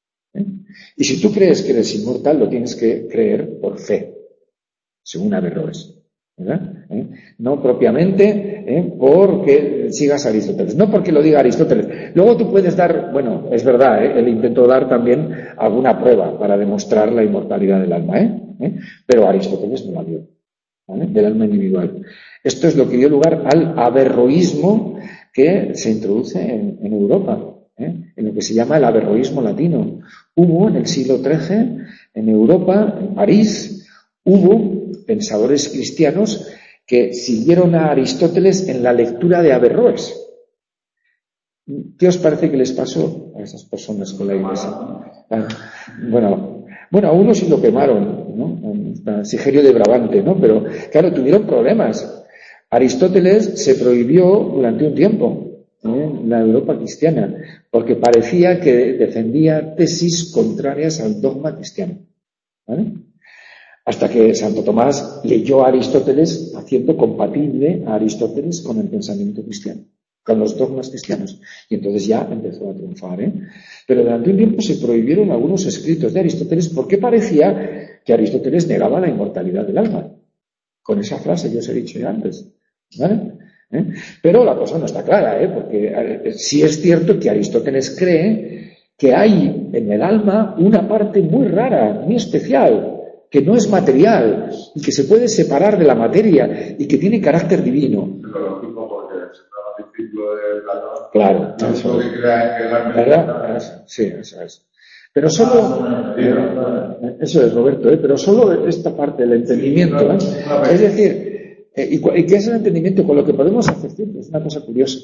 Y si tú crees que eres inmortal, lo tienes que creer por fe, según Averroes. ¿Verdad? No propiamente porque sigas a Aristóteles, no porque lo diga Aristóteles. Luego tú puedes dar, bueno, es verdad, él intentó dar también alguna prueba para demostrar la inmortalidad del alma, pero Aristóteles no la dio, ¿vale? Del alma individual. Esto es lo que dio lugar al averroísmo que se introduce en Europa, en lo que se llama el averroísmo latino. Hubo en el siglo XIII en Europa, en París, hubo pensadores cristianos que siguieron a Aristóteles en la lectura de Averroes. ¿Qué os parece que les pasó a esas personas con la Iglesia? Bueno, a uno sí lo quemaron, ¿no? En Sigerio de Brabante, ¿no? Pero, claro, tuvieron problemas. Aristóteles se prohibió durante un tiempo en la Europa cristiana, porque parecía que defendía tesis contrarias al dogma cristiano, ¿vale? Hasta que Santo Tomás leyó a Aristóteles haciendo compatible a Aristóteles con el pensamiento cristiano, con los dogmas cristianos. Y entonces ya empezó a triunfar, Pero durante un tiempo se prohibieron algunos escritos de Aristóteles porque parecía que Aristóteles negaba la inmortalidad del alma. Con esa frase yo os he dicho ya antes, ¿vale? Pero la cosa no está clara, porque sí es cierto que Aristóteles cree que hay en el alma una parte muy rara, muy especial, que no es material y que se puede separar de la materia y que tiene carácter divino. Claro, eso es. ¿Verdad? Sí, eso es. Pero solo, eso es, Roberto, pero solo esta parte del entendimiento, es decir, y que es el entendimiento con lo que podemos hacer ciencia, es una cosa curiosa.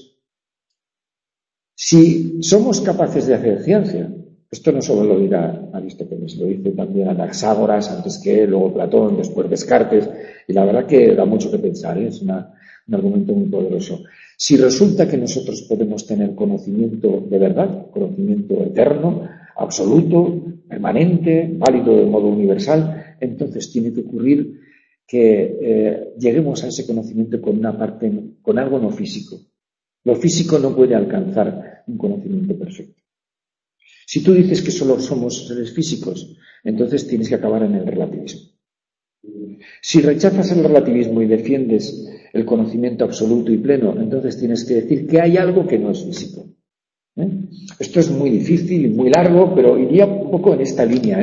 Si somos capaces de hacer ciencia, esto no solo lo dirá Aristóteles, lo dice también Anaxágoras, antes que él, luego Platón, después Descartes, y la verdad que da mucho que pensar, es un argumento muy poderoso. Si resulta que nosotros podemos tener conocimiento de verdad, conocimiento eterno, absoluto, permanente, válido de modo universal, entonces tiene que ocurrir que lleguemos a ese conocimiento con una parte, con algo no físico. Lo físico no puede alcanzar un conocimiento perfecto. Si tú dices que solo somos seres físicos, entonces tienes que acabar en el relativismo. Si rechazas el relativismo y defiendes el conocimiento absoluto y pleno, entonces tienes que decir que hay algo que no es físico. Esto es muy difícil y muy largo, pero iría un poco en esta línea.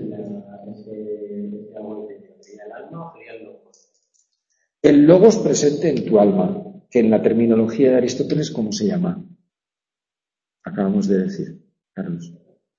El logos presente en tu alma, que en la terminología de Aristóteles, ¿cómo se llama? Acabamos de decir, Carlos.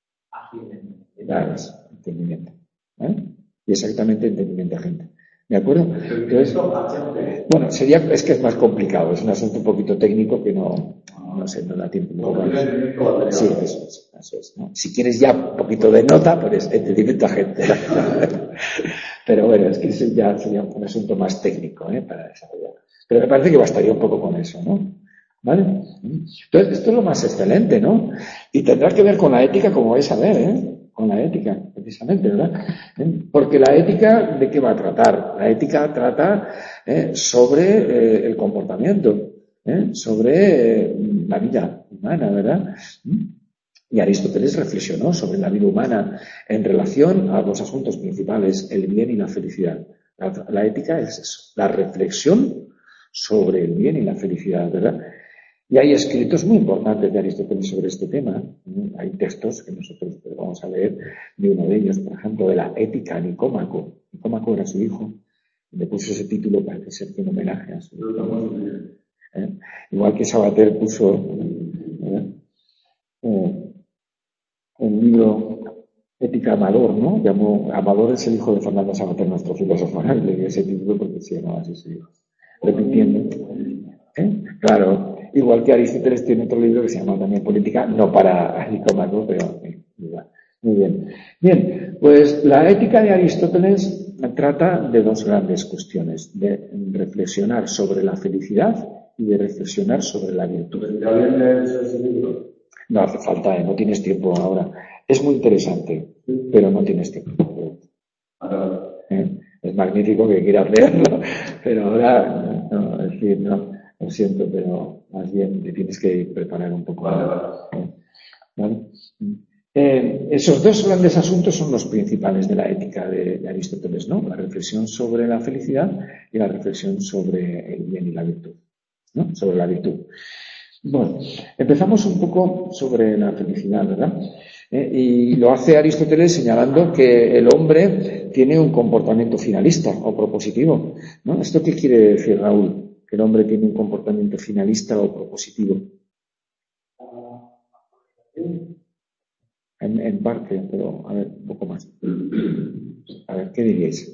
Entendimiento. Y exactamente entendimiento agente. ¿De acuerdo? Entonces, bueno, es que es más complicado, es un asunto un poquito técnico que no sé, no da tiempo. Sí, eso es, ¿no? Si quieres ya un poquito de nota, pues entendimiento agente. Pero bueno, es que ese ya sería un asunto más técnico, para desarrollar. Pero me parece que bastaría un poco con eso, ¿no? ¿Vale? Entonces, esto es lo más excelente, ¿no? Y tendrá que ver con la ética, como vais a ver, con la ética, precisamente, ¿verdad? Porque la ética, ¿de qué va a tratar? La ética trata sobre el comportamiento, sobre la vida humana, ¿verdad? Y Aristóteles reflexionó sobre la vida humana en relación a dos asuntos principales, el bien y la felicidad. La ética es eso, la reflexión sobre el bien y la felicidad, ¿verdad? Y hay escritos muy importantes de Aristóteles sobre este tema. Hay textos que nosotros vamos a leer de uno de ellos, por ejemplo, de la Ética a Nicómaco. Nicómaco era su hijo. Le puso ese título, parece ser que en homenaje a su hijo. Igual que Sabater puso el libro Ética Amador, ¿no? Llamó Amador es el hijo de Fernando Sabater, nuestro filósofo. Le dio ese título porque se llamaba así su hijo. Repitiendo. Claro, igual que Aristóteles tiene otro libro que se llama también Política, no para Nicómaco, pero muy bien. Bien, pues la ética de Aristóteles trata de dos grandes cuestiones, de reflexionar sobre la felicidad y de reflexionar sobre la virtud. No hace falta, no tienes tiempo ahora. Es muy interesante, pero no tienes tiempo. Es magnífico que quieras leerlo, pero ahora, no, es decir, no, lo siento, pero más bien te tienes que preparar un poco. ¿Vale? Esos dos grandes asuntos son los principales de la ética de Aristóteles, ¿no? La reflexión sobre la felicidad y la reflexión sobre el bien y la virtud, ¿no? Sobre la virtud. Bueno, empezamos un poco sobre la felicidad, ¿verdad? Y lo hace Aristóteles señalando que el hombre tiene un comportamiento finalista o propositivo, ¿no? ¿Esto qué quiere decir, Raúl? Que el hombre tiene un comportamiento finalista o propositivo. En parte, pero a ver, un poco más. A ver, ¿qué diríais?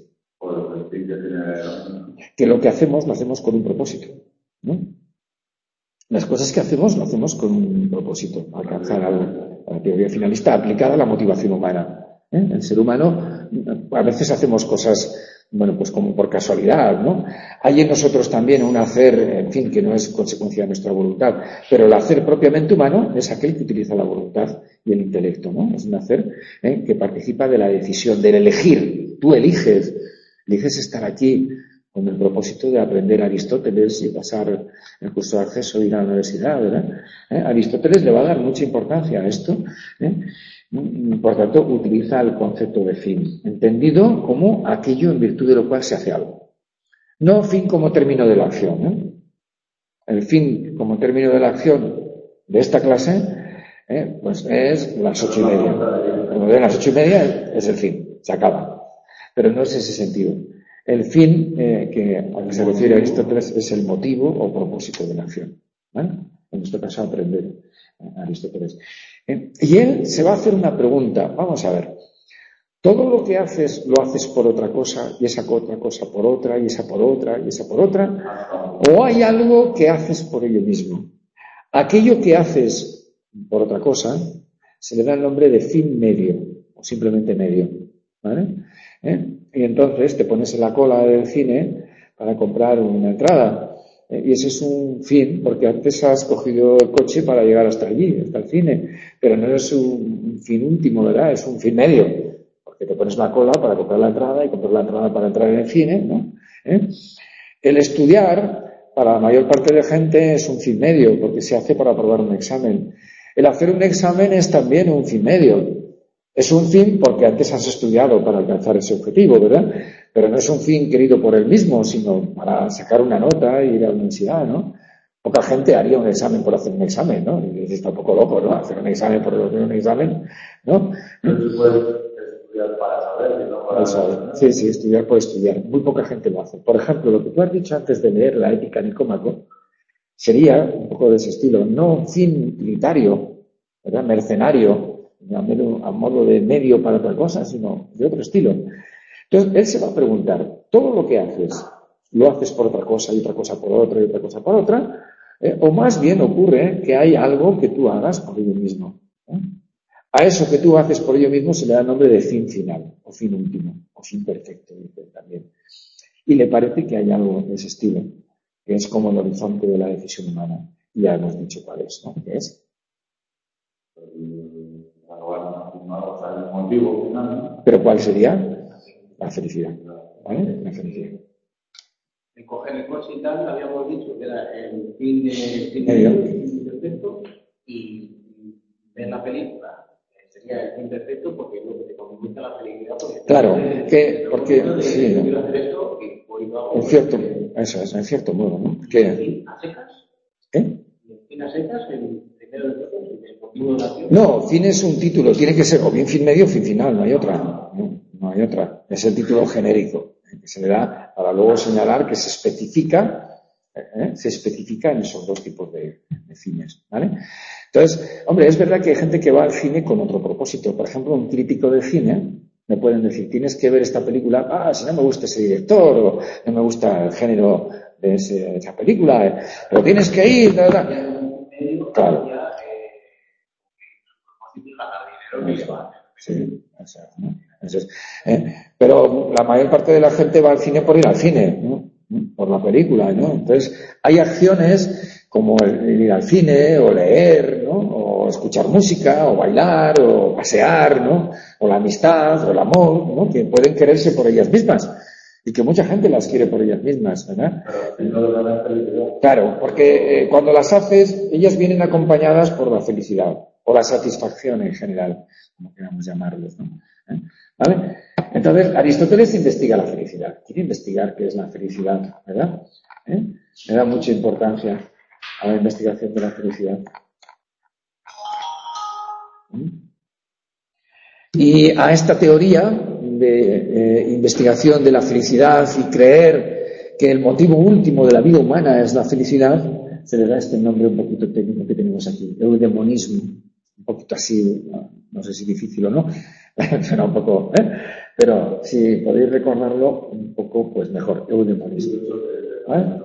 Que lo que hacemos, lo hacemos con un propósito, ¿no? Las cosas que hacemos, lo hacemos con un propósito, alcanzar algo. La teoría finalista aplicada a la motivación humana. El ser humano, a veces hacemos cosas, bueno, pues como por casualidad, ¿no? Hay en nosotros también un hacer, en fin, que no es consecuencia de nuestra voluntad, pero el hacer propiamente humano es aquel que utiliza la voluntad y el intelecto, ¿no? Es un hacer que participa de la decisión, del elegir. Tú eliges estar aquí con el propósito de aprender a Aristóteles y pasar el curso de acceso y ir a la universidad, ¿verdad? Aristóteles le va a dar mucha importancia a esto, por tanto, utiliza el concepto de fin, entendido como aquello en virtud de lo cual se hace algo. No fin como término de la acción, El fin como término de la acción de esta clase, pues es las 8:30. Cuando den las 8:30 es el fin, se acaba. Pero no es ese sentido. El fin al que se refiere Aristóteles es el motivo o propósito de la acción, ¿vale? En este caso aprender Aristóteles. Y él se va a hacer una pregunta. Vamos a ver. Todo lo que haces lo haces por otra cosa y esa otra cosa por otra y esa por otra y esa por otra. ¿O hay algo que haces por ello mismo? Aquello que haces por otra cosa se le da el nombre de fin medio o simplemente medio, ¿vale? Y entonces te pones en la cola del cine para comprar una entrada. Y ese es un fin, porque antes has cogido el coche para llegar hasta allí, hasta el cine. Pero no es un fin último, ¿verdad? Es un fin medio. Porque te pones la cola para comprar la entrada y comprar la entrada para entrar en el cine, ¿no? El estudiar, para la mayor parte de gente, es un fin medio, porque se hace para aprobar un examen. El hacer un examen es también un fin medio. Es un fin porque antes has estudiado para alcanzar ese objetivo, ¿verdad? Pero no es un fin querido por él mismo, sino para sacar una nota y ir a la universidad, ¿no? Poca gente haría un examen por hacer un examen, ¿no? Y está un poco loco, ¿no? Hacer un examen por hacer un examen, ¿no? Estudiar para saber, ¿no? Para saber. Sí, estudiar por estudiar. Muy poca gente lo hace. Por ejemplo, lo que tú has dicho antes de leer la Ética Nicómaco sería un poco de ese estilo, no un fin utilitario, ¿verdad? Mercenario, a modo de medio para otra cosa, sino de otro estilo. Entonces, él se va a preguntar, ¿todo lo que haces lo haces por otra cosa y otra cosa por otra y otra cosa por otra? O más bien ocurre que hay algo que tú hagas por ello mismo. A eso que tú haces por ello mismo se le da el nombre de fin final, o fin último, o fin perfecto, dice también. Y le parece que hay algo de ese estilo, que es como el horizonte de la decisión humana. Y ya hemos dicho cuál es, ¿no? ¿Qué es? o sea, el motivo final, ¿no? ¿Pero cuál sería? La felicidad. ¿Vale? La felicidad. El coger el coche y tal, habíamos dicho que era el fin perfecto, y ver la película sería el fin perfecto porque es lo que te comunica la felicidad. Claro, porque sí, ¿no? Quiero hacer esto y hoy lo hago. En cierto, eso es, en cierto modo, ¿no? ¿Qué? ¿A secas? ¿Qué? ¿En a secas? El primero de todos, el motivo de la acción. No, fin es un título, tiene que ser o bien fin medio o fin final, no hay otra. No hay otra. Es el título genérico que se le da para luego señalar que se especifica en esos dos tipos de fines, ¿vale? Entonces, hombre, es verdad que hay gente que va al cine con otro propósito. Por ejemplo, un crítico de cine me pueden decir, tienes que ver esta película, si no me gusta ese director o no me gusta el género de esa película, pero tienes que ir, claro. Sí, exacto, ¿no? Entonces, pero la mayor parte de la gente va al cine por ir al cine, ¿no? Por la película, ¿no? Entonces, hay acciones como el ir al cine, o leer, ¿no? O escuchar música, o bailar, o pasear, ¿no? O la amistad, o el amor, ¿no? Que pueden quererse por ellas mismas. Y que mucha gente las quiere por ellas mismas, ¿verdad? Claro, porque cuando las haces, ellas vienen acompañadas por la felicidad, o la satisfacción en general, como queramos llamarlos, ¿no? ¿Vale? Entonces, Aristóteles investiga la felicidad. Quiere investigar qué es la felicidad, ¿verdad? Le da mucha importancia a la investigación de la felicidad. Y a esta teoría de investigación de la felicidad y creer que el motivo último de la vida humana es la felicidad, se le da este nombre un poquito técnico que tenemos aquí, eudemonismo. Un poquito así, no sé si difícil o no, suena un poco, pero si podéis recordarlo un poco, pues mejor, eudemonismo. ¿Vale?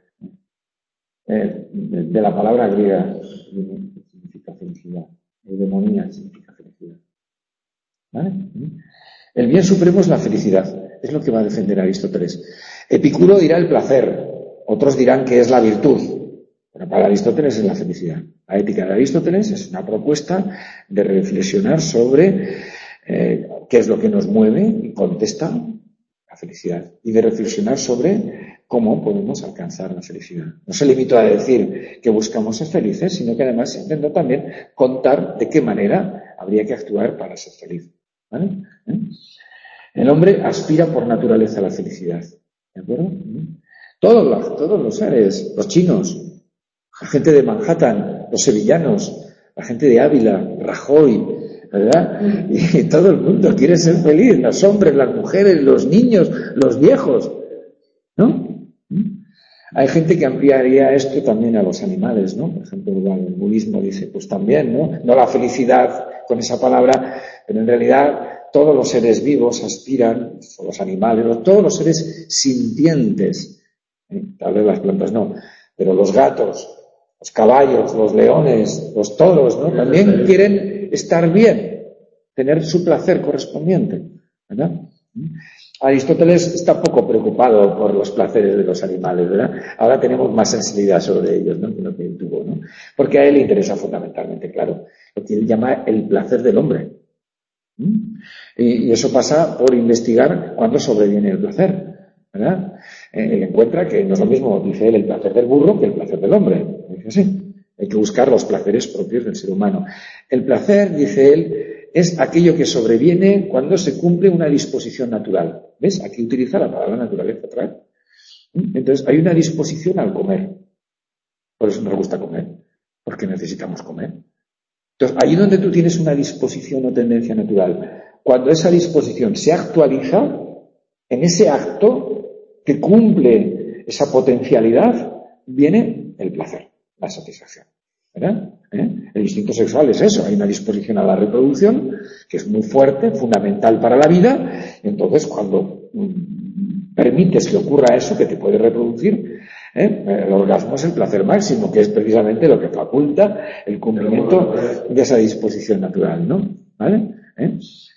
De la palabra griega, significa felicidad. Eudemonía significa felicidad. ¿Vale? El bien supremo es la felicidad, es lo que va a defender Aristóteles. Epicuro dirá el placer, otros dirán que es la virtud, pero para Aristóteles es la felicidad. La ética de Aristóteles es una propuesta de reflexionar sobre qué es lo que nos mueve y contesta la felicidad, y de reflexionar sobre cómo podemos alcanzar la felicidad. No se limitó a decir que buscamos ser felices, sino que además intentó también contar de qué manera habría que actuar para ser feliz. ¿Vale? El hombre aspira por naturaleza a la felicidad. ¿De acuerdo? Todos los seres, los chinos, la gente de Manhattan, los sevillanos, la gente de Ávila, Rajoy, ¿verdad? Y todo el mundo quiere ser feliz, los hombres, las mujeres, los niños, los viejos, ¿no? Hay gente que ampliaría esto también a los animales, ¿no? Por ejemplo, el budismo dice, pues también, ¿no? No la felicidad con esa palabra, pero en realidad todos los seres vivos aspiran, o los animales, todos los seres sintientes, tal vez las plantas no, pero los gatos, los caballos, los leones, los toros, ¿no? También quieren estar bien, tener su placer correspondiente, ¿verdad? Aristóteles está poco preocupado por los placeres de los animales, ¿verdad? Ahora tenemos más sensibilidad sobre ellos, ¿no? Que lo que él tuvo, ¿no? Porque a él le interesa fundamentalmente, claro, lo que él llama el placer del hombre. Y eso pasa por investigar cuándo sobreviene el placer, ¿verdad? Él encuentra que no es lo mismo, dice él, el placer del burro que el placer del hombre. Dice así. Hay que buscar los placeres propios del ser humano. El placer, dice él, es aquello que sobreviene cuando se cumple una disposición natural. ¿Ves? Aquí utiliza la palabra naturaleza otra vez. Entonces, hay una disposición al comer. Por eso nos gusta comer, porque necesitamos comer. Entonces, ahí donde tú tienes una disposición o tendencia natural, cuando esa disposición se actualiza, en ese acto que cumple esa potencialidad, viene el placer, la satisfacción. ¿Verdad? El instinto sexual es eso, hay una disposición a la reproducción que es muy fuerte, fundamental para la vida, y entonces cuando permites que ocurra eso, que te puede reproducir, el orgasmo es el placer máximo, que es precisamente lo que faculta el cumplimiento de esa disposición natural, ¿no? ¿Vale?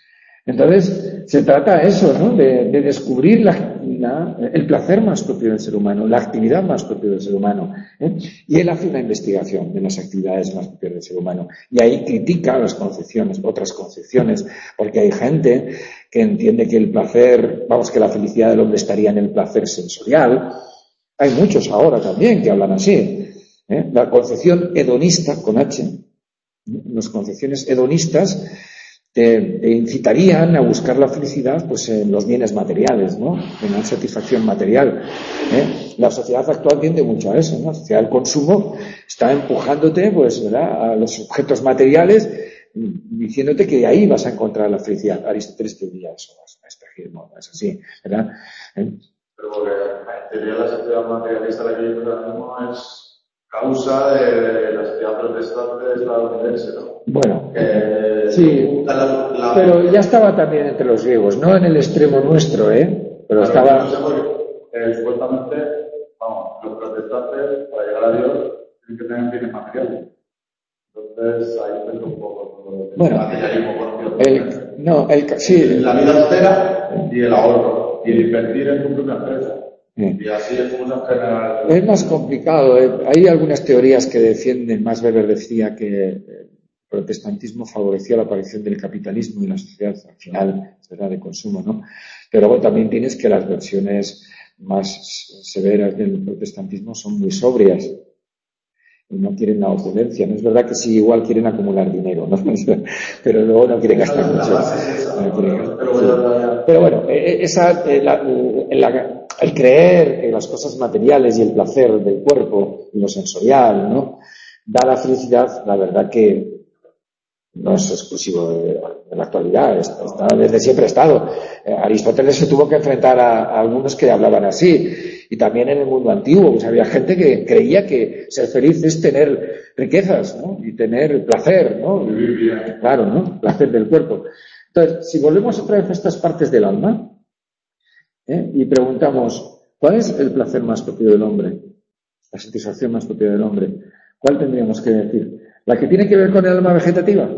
Entonces, se trata eso, ¿no? De descubrir el placer más propio del ser humano, la actividad más propia del ser humano. Y él hace una investigación de las actividades más propias del ser humano. Y ahí critica las concepciones, otras concepciones, porque hay gente que entiende que el placer, que la felicidad del hombre estaría en el placer sensorial. Hay muchos ahora también que hablan así. La concepción hedonista, con H, las concepciones hedonistas, te incitarían a buscar la felicidad pues en los bienes materiales, ¿no? En la satisfacción material. La sociedad actual tiende mucho a eso, ¿no? La sociedad del consumo está empujándote, pues, ¿verdad?, a los objetos materiales, diciéndote que de ahí vas a encontrar la felicidad. Aristóteles te diría eso, es un espejismo, es así, ¿verdad? Pero porque en teoría la sociedad materialista la que yo ahora mismo es causa de la sociedad protestante estadounidense, ¿no? Bueno, sí, pero ya estaba también entre los griegos, no en el extremo nuestro, pero estaba... No sé porque, supuestamente, los protestantes, para llegar a Dios, tienen que tener bienes materiales. Entonces, ahí cuento un poco el materialismo. Sí. La vida austera y el ahorro, y el invertir en tu propia empresa. Y así es como se genera. Es más complicado. Hay algunas teorías que defienden, Max Weber decía que el protestantismo favoreció la aparición del capitalismo y la sociedad al final será de consumo, ¿no? Pero luego también tienes que las versiones más severas del protestantismo son muy sobrias y no quieren la opulencia. No es verdad que sí, igual quieren acumular dinero, ¿no? Pero luego no quieren gastar mucho. Pero bueno, el creer que las cosas materiales y el placer del cuerpo y lo sensorial, ¿no?, da la felicidad, la verdad que no es exclusivo de la actualidad, desde siempre ha estado. Aristóteles se tuvo que enfrentar a algunos que hablaban así, y también en el mundo antiguo, pues había gente que creía que ser feliz es tener riquezas, ¿no?, y tener placer, ¿no? Claro, ¿no? Placer del cuerpo. Entonces, si volvemos otra vez a estas partes del alma, y preguntamos, ¿cuál es el placer más propio del hombre? La satisfacción más propia del hombre. ¿Cuál tendríamos que decir? ¿La que tiene que ver con el alma vegetativa?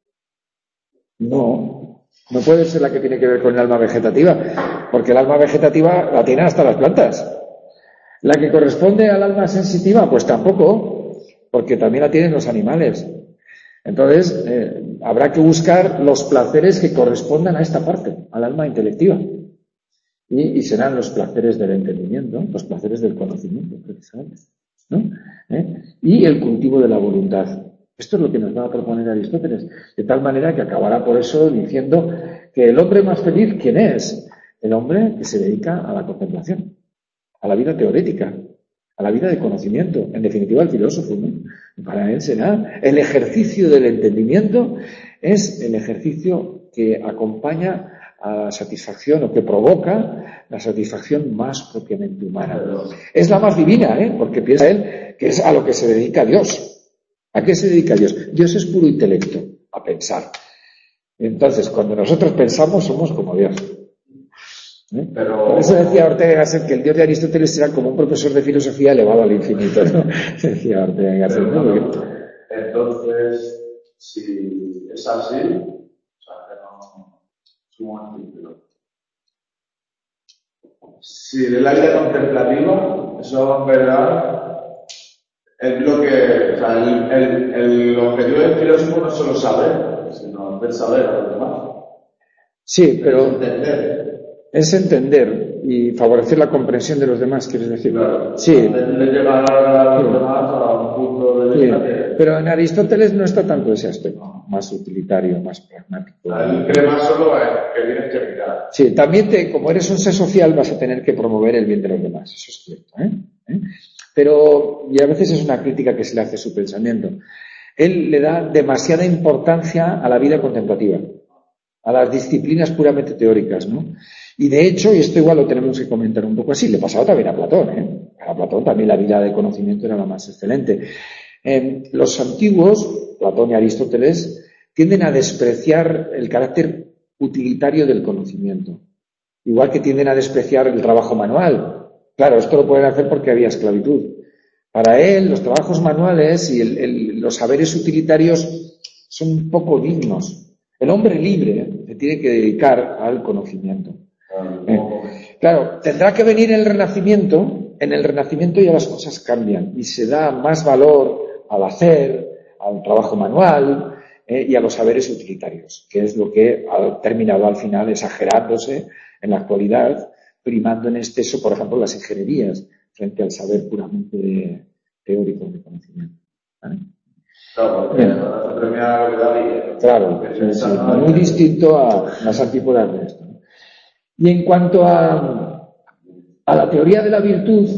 No puede ser la que tiene que ver con el alma vegetativa, porque el alma vegetativa la tienen hasta las plantas. ¿La que corresponde al alma sensitiva? Pues tampoco, porque también la tienen los animales. Entonces, habrá que buscar los placeres que correspondan a esta parte, al alma intelectiva. Y serán los placeres del entendimiento, los placeres del conocimiento, precisamente, ¿no? Y el cultivo de la voluntad. Esto es lo que nos va a proponer Aristóteles, de tal manera que acabará por eso diciendo que el hombre más feliz, ¿quién es? El hombre que se dedica a la contemplación, a la vida teorética, a la vida de conocimiento, en definitiva el filósofo, ¿no? Y para él será el ejercicio del entendimiento, es el ejercicio que acompaña a la satisfacción o que provoca la satisfacción más propiamente humana. Es la más divina, porque piensa él que es a lo que se dedica Dios. ¿A qué se dedica Dios? Dios es puro intelecto, a pensar. Entonces, cuando nosotros pensamos, somos como Dios. Pero... Por eso decía Ortega y Gasset que el Dios de Aristóteles era como un profesor de filosofía elevado al infinito, ¿no? Decía Ortega y Gasset, ¿no? Entonces, si es así, o sea, que no es un ejemplo. Si de la vida contemplativa, eso en verdad es lo que, o sea, el objetivo del filósofo no es solo saber, sino hacer saber a los demás. Sí, pero es entender y favorecer la comprensión de los demás, ¿quieres decir? Claro. Sí. De llegar a los demás a un punto de vista que... Pero en Aristóteles no está tanto ese aspecto, más utilitario, más pragmático. El crema solo es que tienes que mirar. Sí, también como eres un ser social vas a tener que promover el bien de los demás, eso es cierto, Pero, y a veces es una crítica que se le hace a su pensamiento, él le da demasiada importancia a la vida contemplativa, a las disciplinas puramente teóricas, ¿no? Y de hecho, y esto igual lo tenemos que comentar un poco así, le pasaba también a Platón, A Platón también la vida de conocimiento era la más excelente. Los antiguos, Platón y Aristóteles, tienden a despreciar el carácter utilitario del conocimiento, igual que tienden a despreciar el trabajo manual. Claro, esto lo pueden hacer porque había esclavitud. Para él, los trabajos manuales y los saberes utilitarios son poco dignos. El hombre libre se tiene que dedicar al conocimiento. Claro, tendrá que venir el Renacimiento. En el Renacimiento ya las cosas cambian y se da más valor al hacer, al trabajo manual y a los saberes utilitarios, que es lo que ha terminado al final exagerándose en la actualidad, primando en exceso, por ejemplo, las ingenierías frente al saber puramente teórico de conocimiento. ¿Vale? Claro, sí, muy distinto a las antípodas de esto. Y en cuanto a la teoría de la virtud,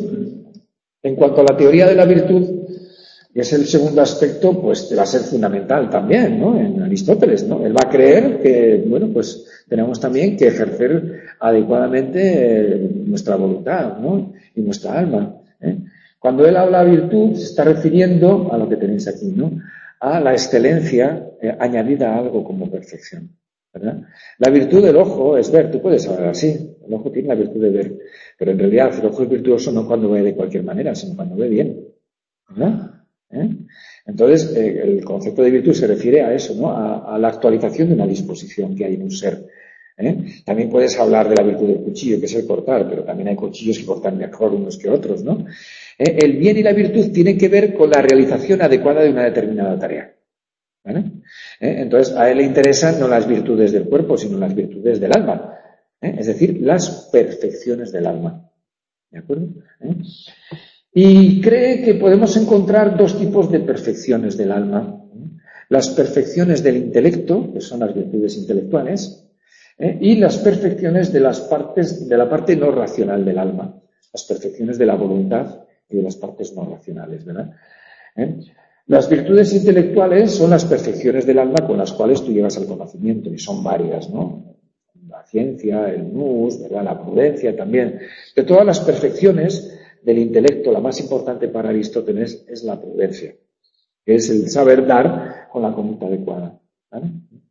que es el segundo aspecto, pues va a ser fundamental también, ¿no? En Aristóteles, ¿no? Él va a creer que, bueno, pues tenemos también que ejercer adecuadamente nuestra voluntad, ¿no? Y nuestra alma, ¿eh? Cuando él habla de virtud, se está refiriendo a lo que tenéis aquí, ¿no? A la excelencia añadida a algo como perfección, ¿verdad? La virtud del ojo es ver. Tú puedes hablar así, el ojo tiene la virtud de ver, pero en realidad el ojo es virtuoso no cuando ve de cualquier manera, sino cuando ve bien, ¿verdad? Entonces, el concepto de virtud se refiere a eso, ¿no? A la actualización de una disposición que hay en un ser. También puedes hablar de la virtud del cuchillo, que es el cortar, pero también hay cuchillos que cortan mejor unos que otros, ¿no? El bien y la virtud tienen que ver con la realización adecuada de una determinada tarea, ¿vale? Entonces, a él le interesan no las virtudes del cuerpo, sino las virtudes del alma, es decir, las perfecciones del alma, ¿de acuerdo? Y cree que podemos encontrar dos tipos de perfecciones del alma: las perfecciones del intelecto, que son las virtudes intelectuales, y las perfecciones de la parte no racional del alma, las perfecciones de la voluntad y de las partes no racionales, ¿verdad? Las virtudes intelectuales son las perfecciones del alma con las cuales tú llegas al conocimiento, y son varias, ¿no? La ciencia, el nous, ¿verdad? La prudencia también. De todas las perfecciones del intelecto, la más importante para Aristóteles es la prudencia, que es el saber dar con la conducta adecuada, ¿vale?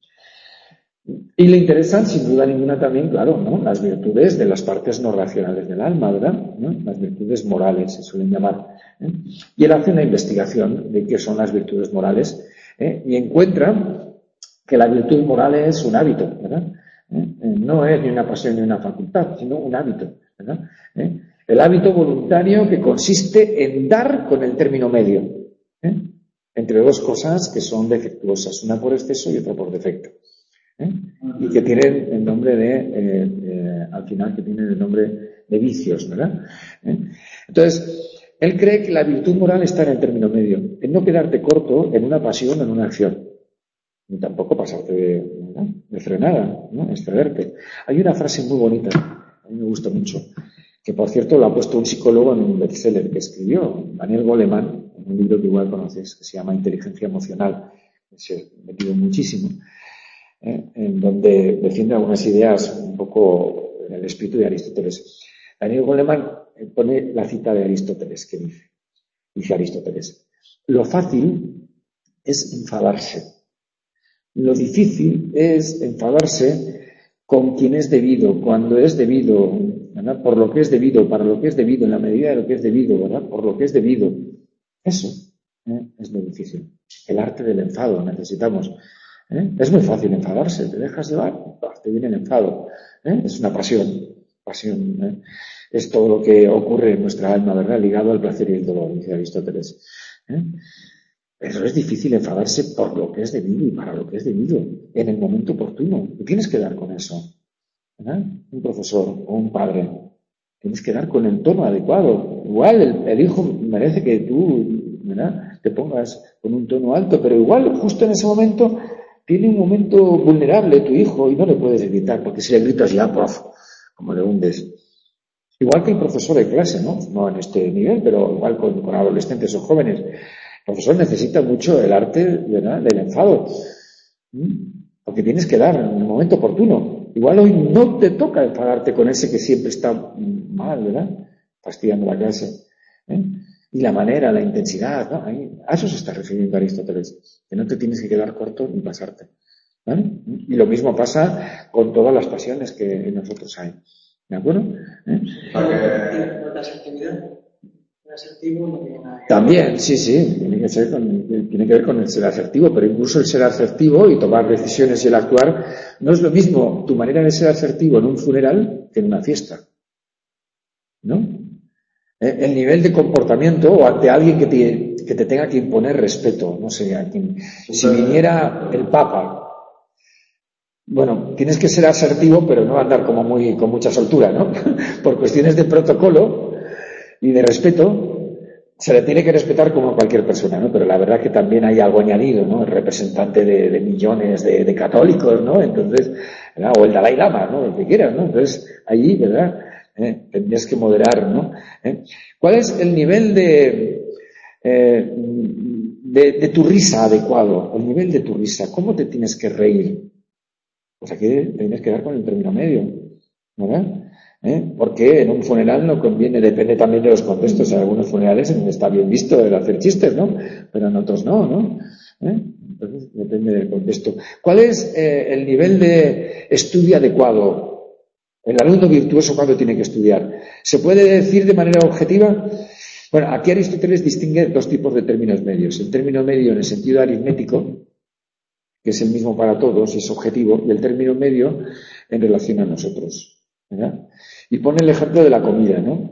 Y le interesan, sin duda ninguna, también, claro, ¿no? Las virtudes de las partes no racionales del alma, ¿verdad? ¿No? Las virtudes morales se suelen llamar. Y él hace una investigación de qué son las virtudes morales, y encuentra que la virtud moral es un hábito, ¿verdad? No es ni una pasión ni una facultad, sino un hábito, ¿verdad? El hábito voluntario que consiste en dar con el término medio, entre dos cosas que son defectuosas, una por exceso y otra por defecto. Y que tienen el nombre al final, que tienen el nombre de vicios, ¿verdad? Entonces, él cree que la virtud moral está en el término medio, en no quedarte corto en una pasión o en una acción, ni tampoco pasarte de frenada, ¿no? Excederte. Hay una frase muy bonita, a mí me gusta mucho, que por cierto lo ha puesto un psicólogo en un bestseller que escribió, Daniel Goleman, en un libro que igual conoces, que se llama Inteligencia Emocional, que se ha metido muchísimo, en donde defiende algunas ideas un poco en el espíritu de Aristóteles. Daniel Goleman pone la cita de Aristóteles, que dice Aristóteles: lo fácil es enfadarse, lo difícil es enfadarse con quien es debido, cuando es debido, ¿verdad? Por lo que es debido, para lo que es debido, en la medida de lo que es debido, ¿verdad? Por lo que es debido. Eso es lo difícil. El arte del enfado necesitamos. Es muy fácil enfadarse, te dejas llevar, te viene el enfado. Es una pasión. Es todo lo que ocurre en nuestra alma, ¿verdad? Ligado al placer y el dolor, dice Aristóteles. Pero es difícil enfadarse por lo que es debido y para lo que es debido, en el momento oportuno. Tú tienes que dar con eso, ¿verdad? Un profesor o un padre, tienes que dar con el tono adecuado. Igual el hijo merece que tú, ¿verdad?, te pongas con un tono alto, pero igual justo en ese momento tiene un momento vulnerable tu hijo y no le puedes gritar, porque si le gritas ya, prof, como le hundes. Igual que el profesor de clase, ¿no? No en este nivel, pero igual con adolescentes o jóvenes. El profesor necesita mucho el arte, ¿verdad?, del enfado, porque tienes que dar en el momento oportuno. Igual hoy no te toca enfadarte con ese que siempre está mal, ¿verdad?, fastidiando la clase. Y la manera, la intensidad, ¿no? A eso se está refiriendo Aristóteles, que no te tienes que quedar corto ni pasarte, ¿vale? Y lo mismo pasa con todas las pasiones que en nosotros hay, ¿de acuerdo? ¿La asertividad? El asertivo no tiene nada que ver. También, sí, tiene que ver con el ser asertivo, pero incluso el ser asertivo y tomar decisiones y el actuar no es lo mismo tu manera de ser asertivo en un funeral que en una fiesta, ¿no? El nivel de comportamiento o ante alguien que te tenga que imponer respeto, no sé, si viniera el Papa, bueno, tienes que ser asertivo, pero no andar como con mucha soltura, ¿no? Por cuestiones de protocolo y de respeto, se le tiene que respetar como a cualquier persona, ¿no? Pero la verdad que también hay algo añadido, ¿no? El representante de millones de católicos, ¿no? Entonces, ¿verdad? O el Dalai Lama, ¿no? El que quieras, ¿no? Entonces, allí, ¿verdad? Tendrías que moderar, ¿no? ¿Cuál es el nivel de tu risa adecuado? El nivel de tu risa. ¿Cómo te tienes que reír? Pues aquí tienes que dar con el término medio, ¿verdad? Porque en un funeral no conviene, depende también de los contextos. En algunos funerales está bien visto el hacer chistes, ¿no? Pero en otros no, ¿no? Entonces depende del contexto. ¿Cuál es el nivel de estudio adecuado? El alumno virtuoso, ¿cuándo tiene que estudiar? ¿Se puede decir de manera objetiva? Bueno, aquí Aristóteles distingue dos tipos de términos medios. El término medio en el sentido aritmético, que es el mismo para todos, es objetivo, y el término medio en relación a nosotros, ¿verdad? Y pone el ejemplo de la comida, ¿no?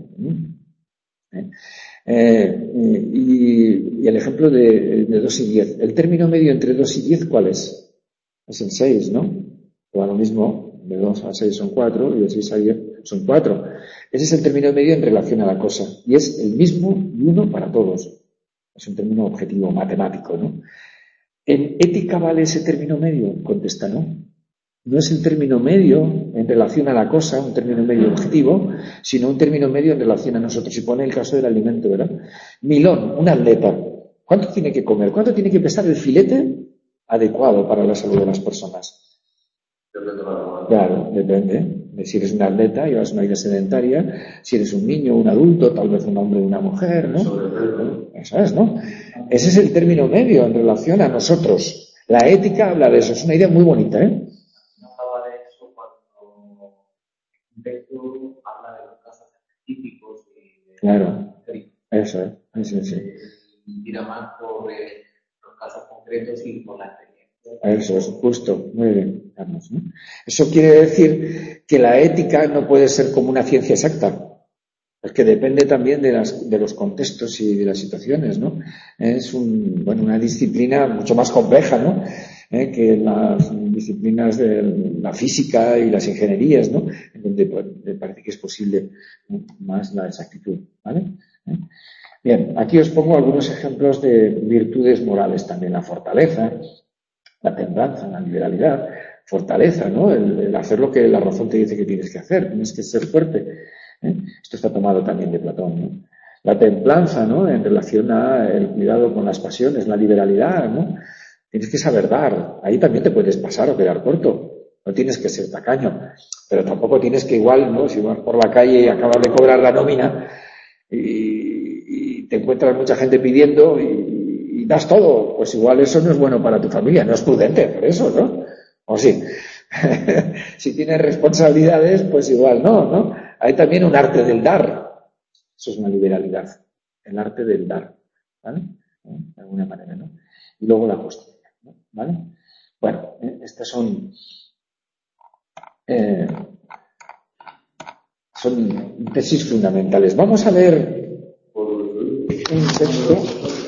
Y el ejemplo de 2 y 10. El término medio entre 2 y 10, ¿cuál es? Es el 6, ¿no? O a lo mismo, de 2 a 6 son 4 y de 6 a 10 son 4. Ese es el término medio en relación a la cosa. Y es el mismo y uno para todos. Es un término objetivo, matemático, ¿no? ¿En ética vale ese término medio? Contesta, no. No es el término medio en relación a la cosa, un término medio objetivo, sino un término medio en relación a nosotros. Y pone el caso del alimento, ¿verdad? Milón, un atleta, ¿cuánto tiene que comer? ¿Cuánto tiene que pesar el filete adecuado para la salud de las personas? Claro, depende de si eres un atleta, llevas una vida sedentaria, si eres un niño, un adulto, tal vez un hombre o una mujer, ¿no? Eso es, ¿no? Ese es el término medio en relación a nosotros. La ética habla de eso, es una idea muy bonita, ¿eh? No hablaba de eso cuando el texto habla de los casos específicos. Claro, eso es, sí. Tira más por los casos concretos y por la experiencia. Eso es, justo, muy bien, Carlos, ¿no? Eso quiere decir que la ética no puede ser como una ciencia exacta, porque depende también de los contextos y de las situaciones, ¿no? Es una disciplina mucho más compleja, ¿no? Que las disciplinas de la física y las ingenierías, ¿no? En donde parece que es posible más la exactitud, ¿vale? Bien, aquí os pongo algunos ejemplos de virtudes morales también, la fortaleza, la templanza, la liberalidad, fortaleza, ¿no? El hacer lo que la razón te dice que tienes que hacer, tienes que ser fuerte. Esto está tomado también de Platón, ¿no? La templanza, ¿no? En relación a el cuidado con las pasiones, la liberalidad, ¿no? Tienes que saber dar. Ahí también te puedes pasar o quedar corto. No tienes que ser tacaño, pero tampoco tienes que igual, ¿no? Si vas por la calle y acabas de cobrar la nómina y te encuentras mucha gente pidiendo y das todo, pues igual eso no es bueno para tu familia, no es prudente hacer eso, ¿no? O sí. Si tienes responsabilidades, pues igual no. Hay también un arte del dar. Eso es una liberalidad. El arte del dar, ¿vale? De alguna manera, ¿no? Y luego la justicia, ¿no? ¿Vale? Bueno, estas son tesis fundamentales. Vamos a ver un texto.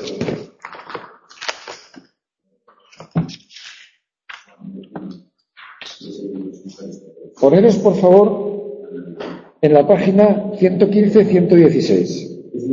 Poneros, por favor, en la página 115-116.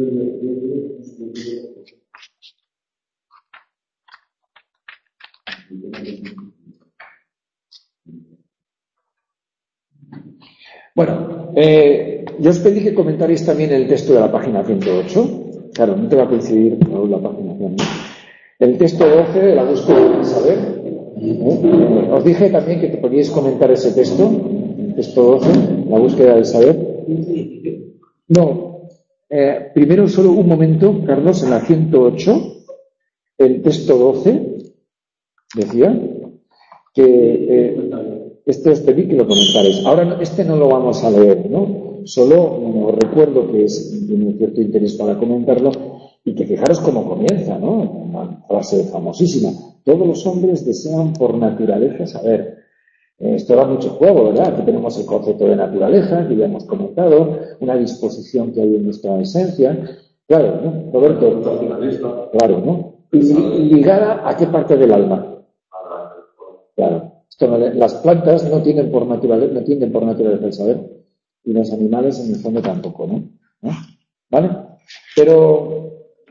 Bueno, yo os pedí que comentarais también el texto de la página 108. Claro, no te va a coincidir con la página 100, ¿no? El texto 12 de la búsqueda del saber. Os dije también que te podíais comentar ese texto, el texto 12, la búsqueda del saber. No, primero solo un momento, Carlos, en la 108, el texto 12, decía que este os pedí que lo comentarais. Ahora este no lo vamos a leer, ¿no? Solo os recuerdo que es de un cierto interés para comentarlo Y que fijaros cómo comienza, ¿no? Una frase famosísima. Todos los hombres desean por naturaleza saber. Esto da mucho juego, ¿verdad? Aquí tenemos el concepto de naturaleza, que ya hemos comentado, una disposición que hay en nuestra esencia. Claro, ¿no? Roberto, claro, ¿no? ¿Y ligada a qué parte del alma? Claro. Las plantas no tienen por naturaleza el saber, y los animales en el fondo tampoco, ¿no? ¿Vale? Pero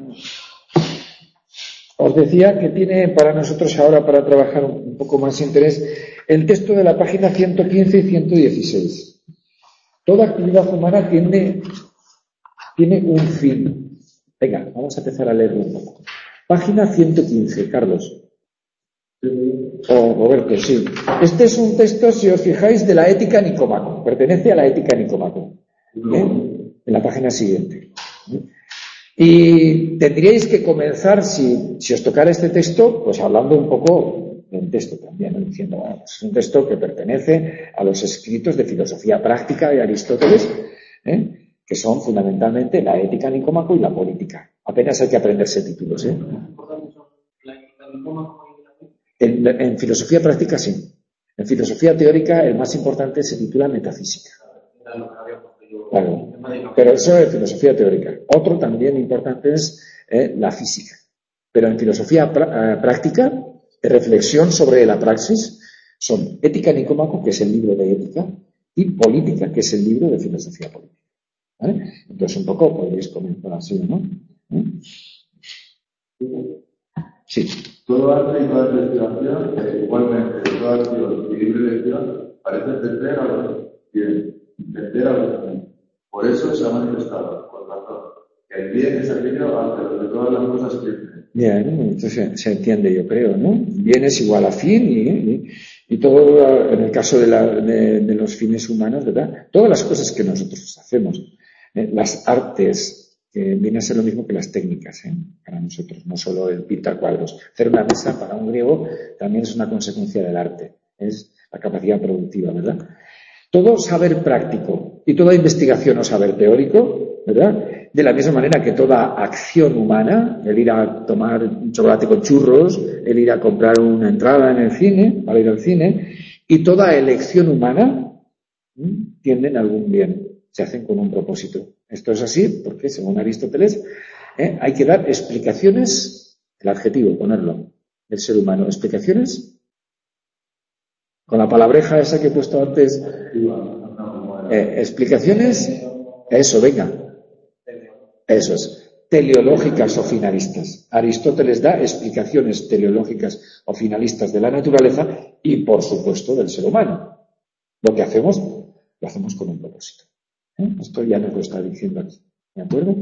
os decía que tiene para nosotros ahora, para trabajar un poco más interés, el texto de la página 115 y 116. Toda actividad humana tiene un fin. Venga, vamos a empezar a leerlo un poco. Página 115, Carlos. Roberto, sí. Este es un texto, si os fijáis, de la Ética Nicómaco. Pertenece a la Ética Nicómaco. En la página siguiente. Y tendríais que comenzar, si os tocara este texto, pues hablando un poco del texto también, ¿no? Diciendo, bueno, pues es un texto que pertenece a los escritos de filosofía práctica de Aristóteles, que son fundamentalmente la Ética Nicómaco y la Política. Apenas hay que aprenderse títulos, En filosofía práctica sí. En filosofía teórica el más importante se titula Metafísica. Claro. Pero eso es filosofía teórica. Otro también importante es la física. Pero en filosofía práctica, de reflexión sobre la praxis, son Ética Nicómaco, que es el libro de ética, y Política, que es el libro de filosofía política. ¿Vale? Entonces un poco podéis comenzar así, ¿no? Sí. Todo arte y toda investigación, igualmente, todo acción y libre elección, parece tender a lo bien, tender a lo bien. Por eso se ha manifestado, con razón, que el bien es aquello ante lo que todas las cosas quieren. Bien, entonces se entiende, yo creo, ¿no? Bien es igual a fin y todo, en el caso de los fines humanos, ¿verdad? Todas las cosas que nosotros hacemos, las artes, viene a ser lo mismo que las técnicas, para nosotros, no solo el pintar cuadros. Hacer una mesa para un griego también es una consecuencia del arte, es la capacidad productiva, ¿verdad? Todo saber práctico y toda investigación o saber teórico, ¿verdad? De la misma manera que toda acción humana, el ir a tomar un chocolate con churros, el ir a comprar una entrada en el cine, para ir al cine, y toda elección humana tienden a algún bien, se hacen con un propósito. Esto es así porque, según Aristóteles, hay que dar explicaciones, el adjetivo, ponerlo, del ser humano. Explicaciones, con la palabreja esa que he puesto antes, explicaciones, eso, venga, eso es, teleológicas o finalistas. Aristóteles da explicaciones teleológicas o finalistas de la naturaleza y, por supuesto, del ser humano. Lo que hacemos, lo hacemos con un propósito. Esto ya nos lo está diciendo aquí, ¿de acuerdo?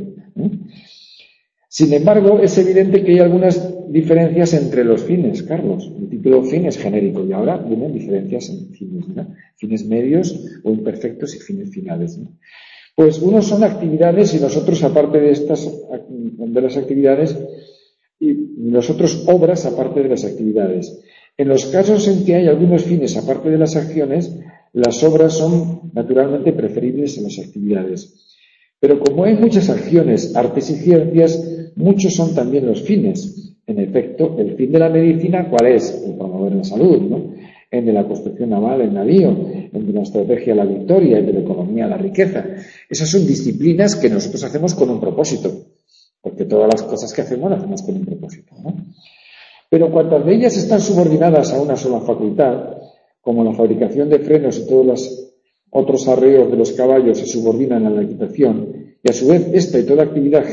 Sin embargo, es evidente que hay algunas diferencias entre los fines, Carlos. El título fin es genérico y ahora vienen diferencias en fines, ¿no? Fines medios o imperfectos y fines finales, ¿no? Pues unos son actividades y los otros, aparte de las actividades, y los otros obras aparte de las actividades. En los casos en que hay algunos fines aparte de las acciones, las obras son naturalmente preferibles a las actividades. Pero como hay muchas acciones, artes y ciencias, muchos son también los fines. En efecto, el fin de la medicina, ¿cuál es? El promover la salud, ¿no? El de la construcción naval, el navío, el de la estrategia, la victoria, el de la economía, la riqueza. Esas son disciplinas que nosotros hacemos con un propósito, porque todas las cosas que hacemos las hacemos con un propósito, ¿no? Pero cuantas de ellas están subordinadas a una sola facultad, como la fabricación de frenos y todos los otros arreos de los caballos se subordinan a la equitación, y a su vez esta y toda actividad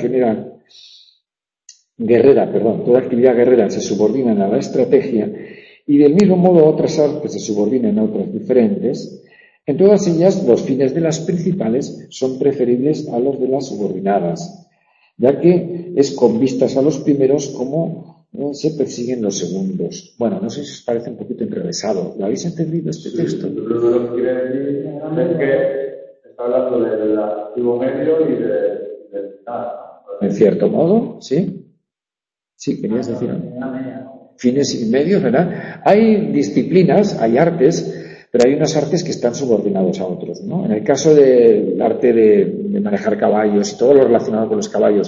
guerrera se subordinan a la estrategia, y del mismo modo otras artes se subordinan a otras diferentes, en todas ellas los fines de las principales son preferibles a los de las subordinadas, ya que es con vistas a los primeros como se persiguen los segundos. Bueno, no sé si os parece un poquito enrevesado. ¿Lo habéis entendido este texto? Yo creo que lo que quiere decir es que está hablando del activo medio y del final. En cierto modo, ¿sí? Sí, querías decir algo. Fines y medios, ¿verdad? Hay disciplinas, hay artes, pero hay unas artes que están subordinados a otros, ¿no? En el caso del arte de manejar caballos y todo lo relacionado con los caballos,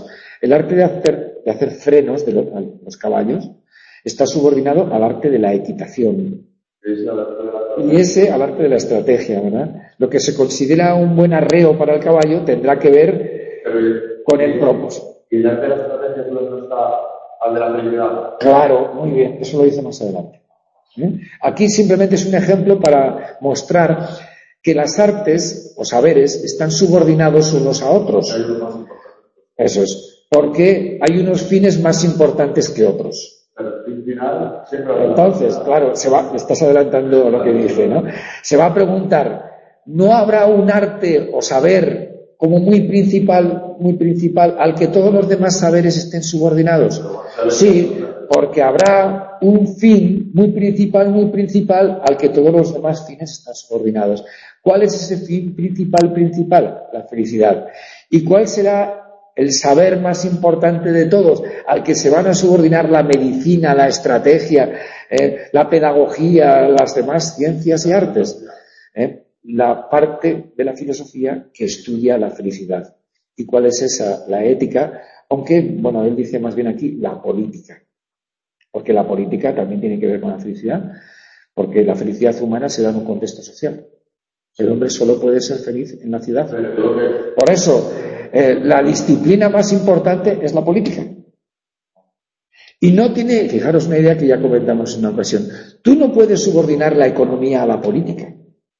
El arte de hacer frenos de los caballos está subordinado al arte de la equitación. Y ese al arte de la estrategia, ¿verdad? Lo que se considera un buen arreo para el caballo tendrá que ver con el propósito. ¿Y el arte de la estrategia no está al de la felicidad? Claro, muy bien, eso lo dice más adelante. Aquí simplemente es un ejemplo para mostrar que las artes o saberes están subordinados unos a otros. Eso es, porque hay unos fines más importantes que otros. Entonces, claro, estás adelantando lo que dice, ¿no? Se va a preguntar, ¿no habrá un arte o saber como muy principal al que todos los demás saberes estén subordinados? Sí, porque habrá un fin muy principal al que todos los demás fines están subordinados. ¿Cuál es ese fin principal? La felicidad. ¿Y cuál será el saber más importante de todos, al que se van a subordinar la medicina, la estrategia, la pedagogía, las demás ciencias y artes? La parte de la filosofía que estudia la felicidad. ¿Y cuál es esa? La ética, aunque, bueno, él dice más bien aquí la política, porque la política también tiene que ver con la felicidad, porque la felicidad humana se da en un contexto social. El hombre solo puede ser feliz en la ciudad. Por eso, la disciplina más importante es la política. Y no tiene, fijaros una idea que ya comentamos en una ocasión, tú no puedes subordinar la economía a la política.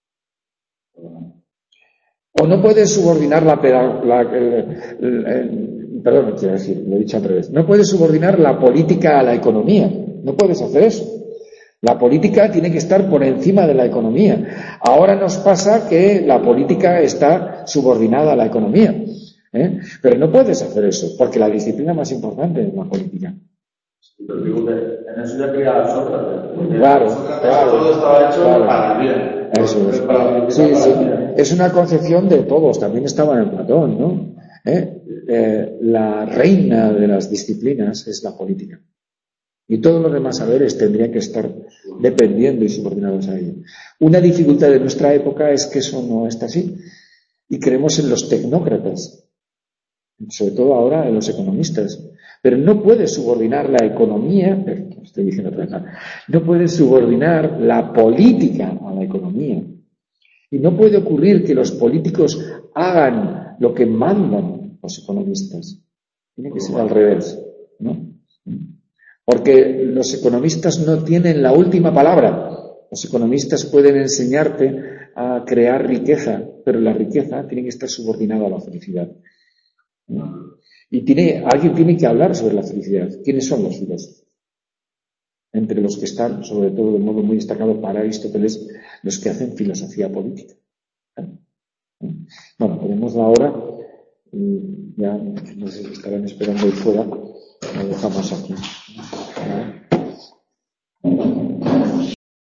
O no puedes subordinar perdón, quiero decir, lo he dicho al revés. No puedes subordinar la política a la economía. No puedes hacer eso. La política tiene que estar por encima de la economía. Ahora nos pasa que la política está subordinada a la economía. Pero no puedes hacer eso, porque la disciplina más importante es la política. Pero digo que en eso ya creía Sócrates. Claro. Todo estaba hecho para el bien. Eso es. Sí. Es una concepción de todos. También estaba en Platón, ¿no? La reina de las disciplinas es la política. Y todos los demás saberes tendrían que estar dependiendo y subordinados a ello. Una dificultad de nuestra época es que eso no está así. Y creemos en los tecnócratas, sobre todo ahora en los economistas. Pero no puedes subordinar la economía, estoy diciendo otra vez, no puedes subordinar la política a la economía. Y no puede ocurrir que los políticos hagan lo que mandan los economistas. Tiene que ser al revés, ¿no? Porque los economistas no tienen la última palabra. Los economistas pueden enseñarte a crear riqueza, pero la riqueza tiene que estar subordinada a la felicidad. Y alguien tiene que hablar sobre la felicidad. ¿Quiénes son los filósofos? Entre los que están, sobre todo de modo muy destacado para Aristóteles, los que hacen filosofía política. Bueno, podemos ahora, ya no sé si estarán esperando ahí fuera, lo dejamos aquí.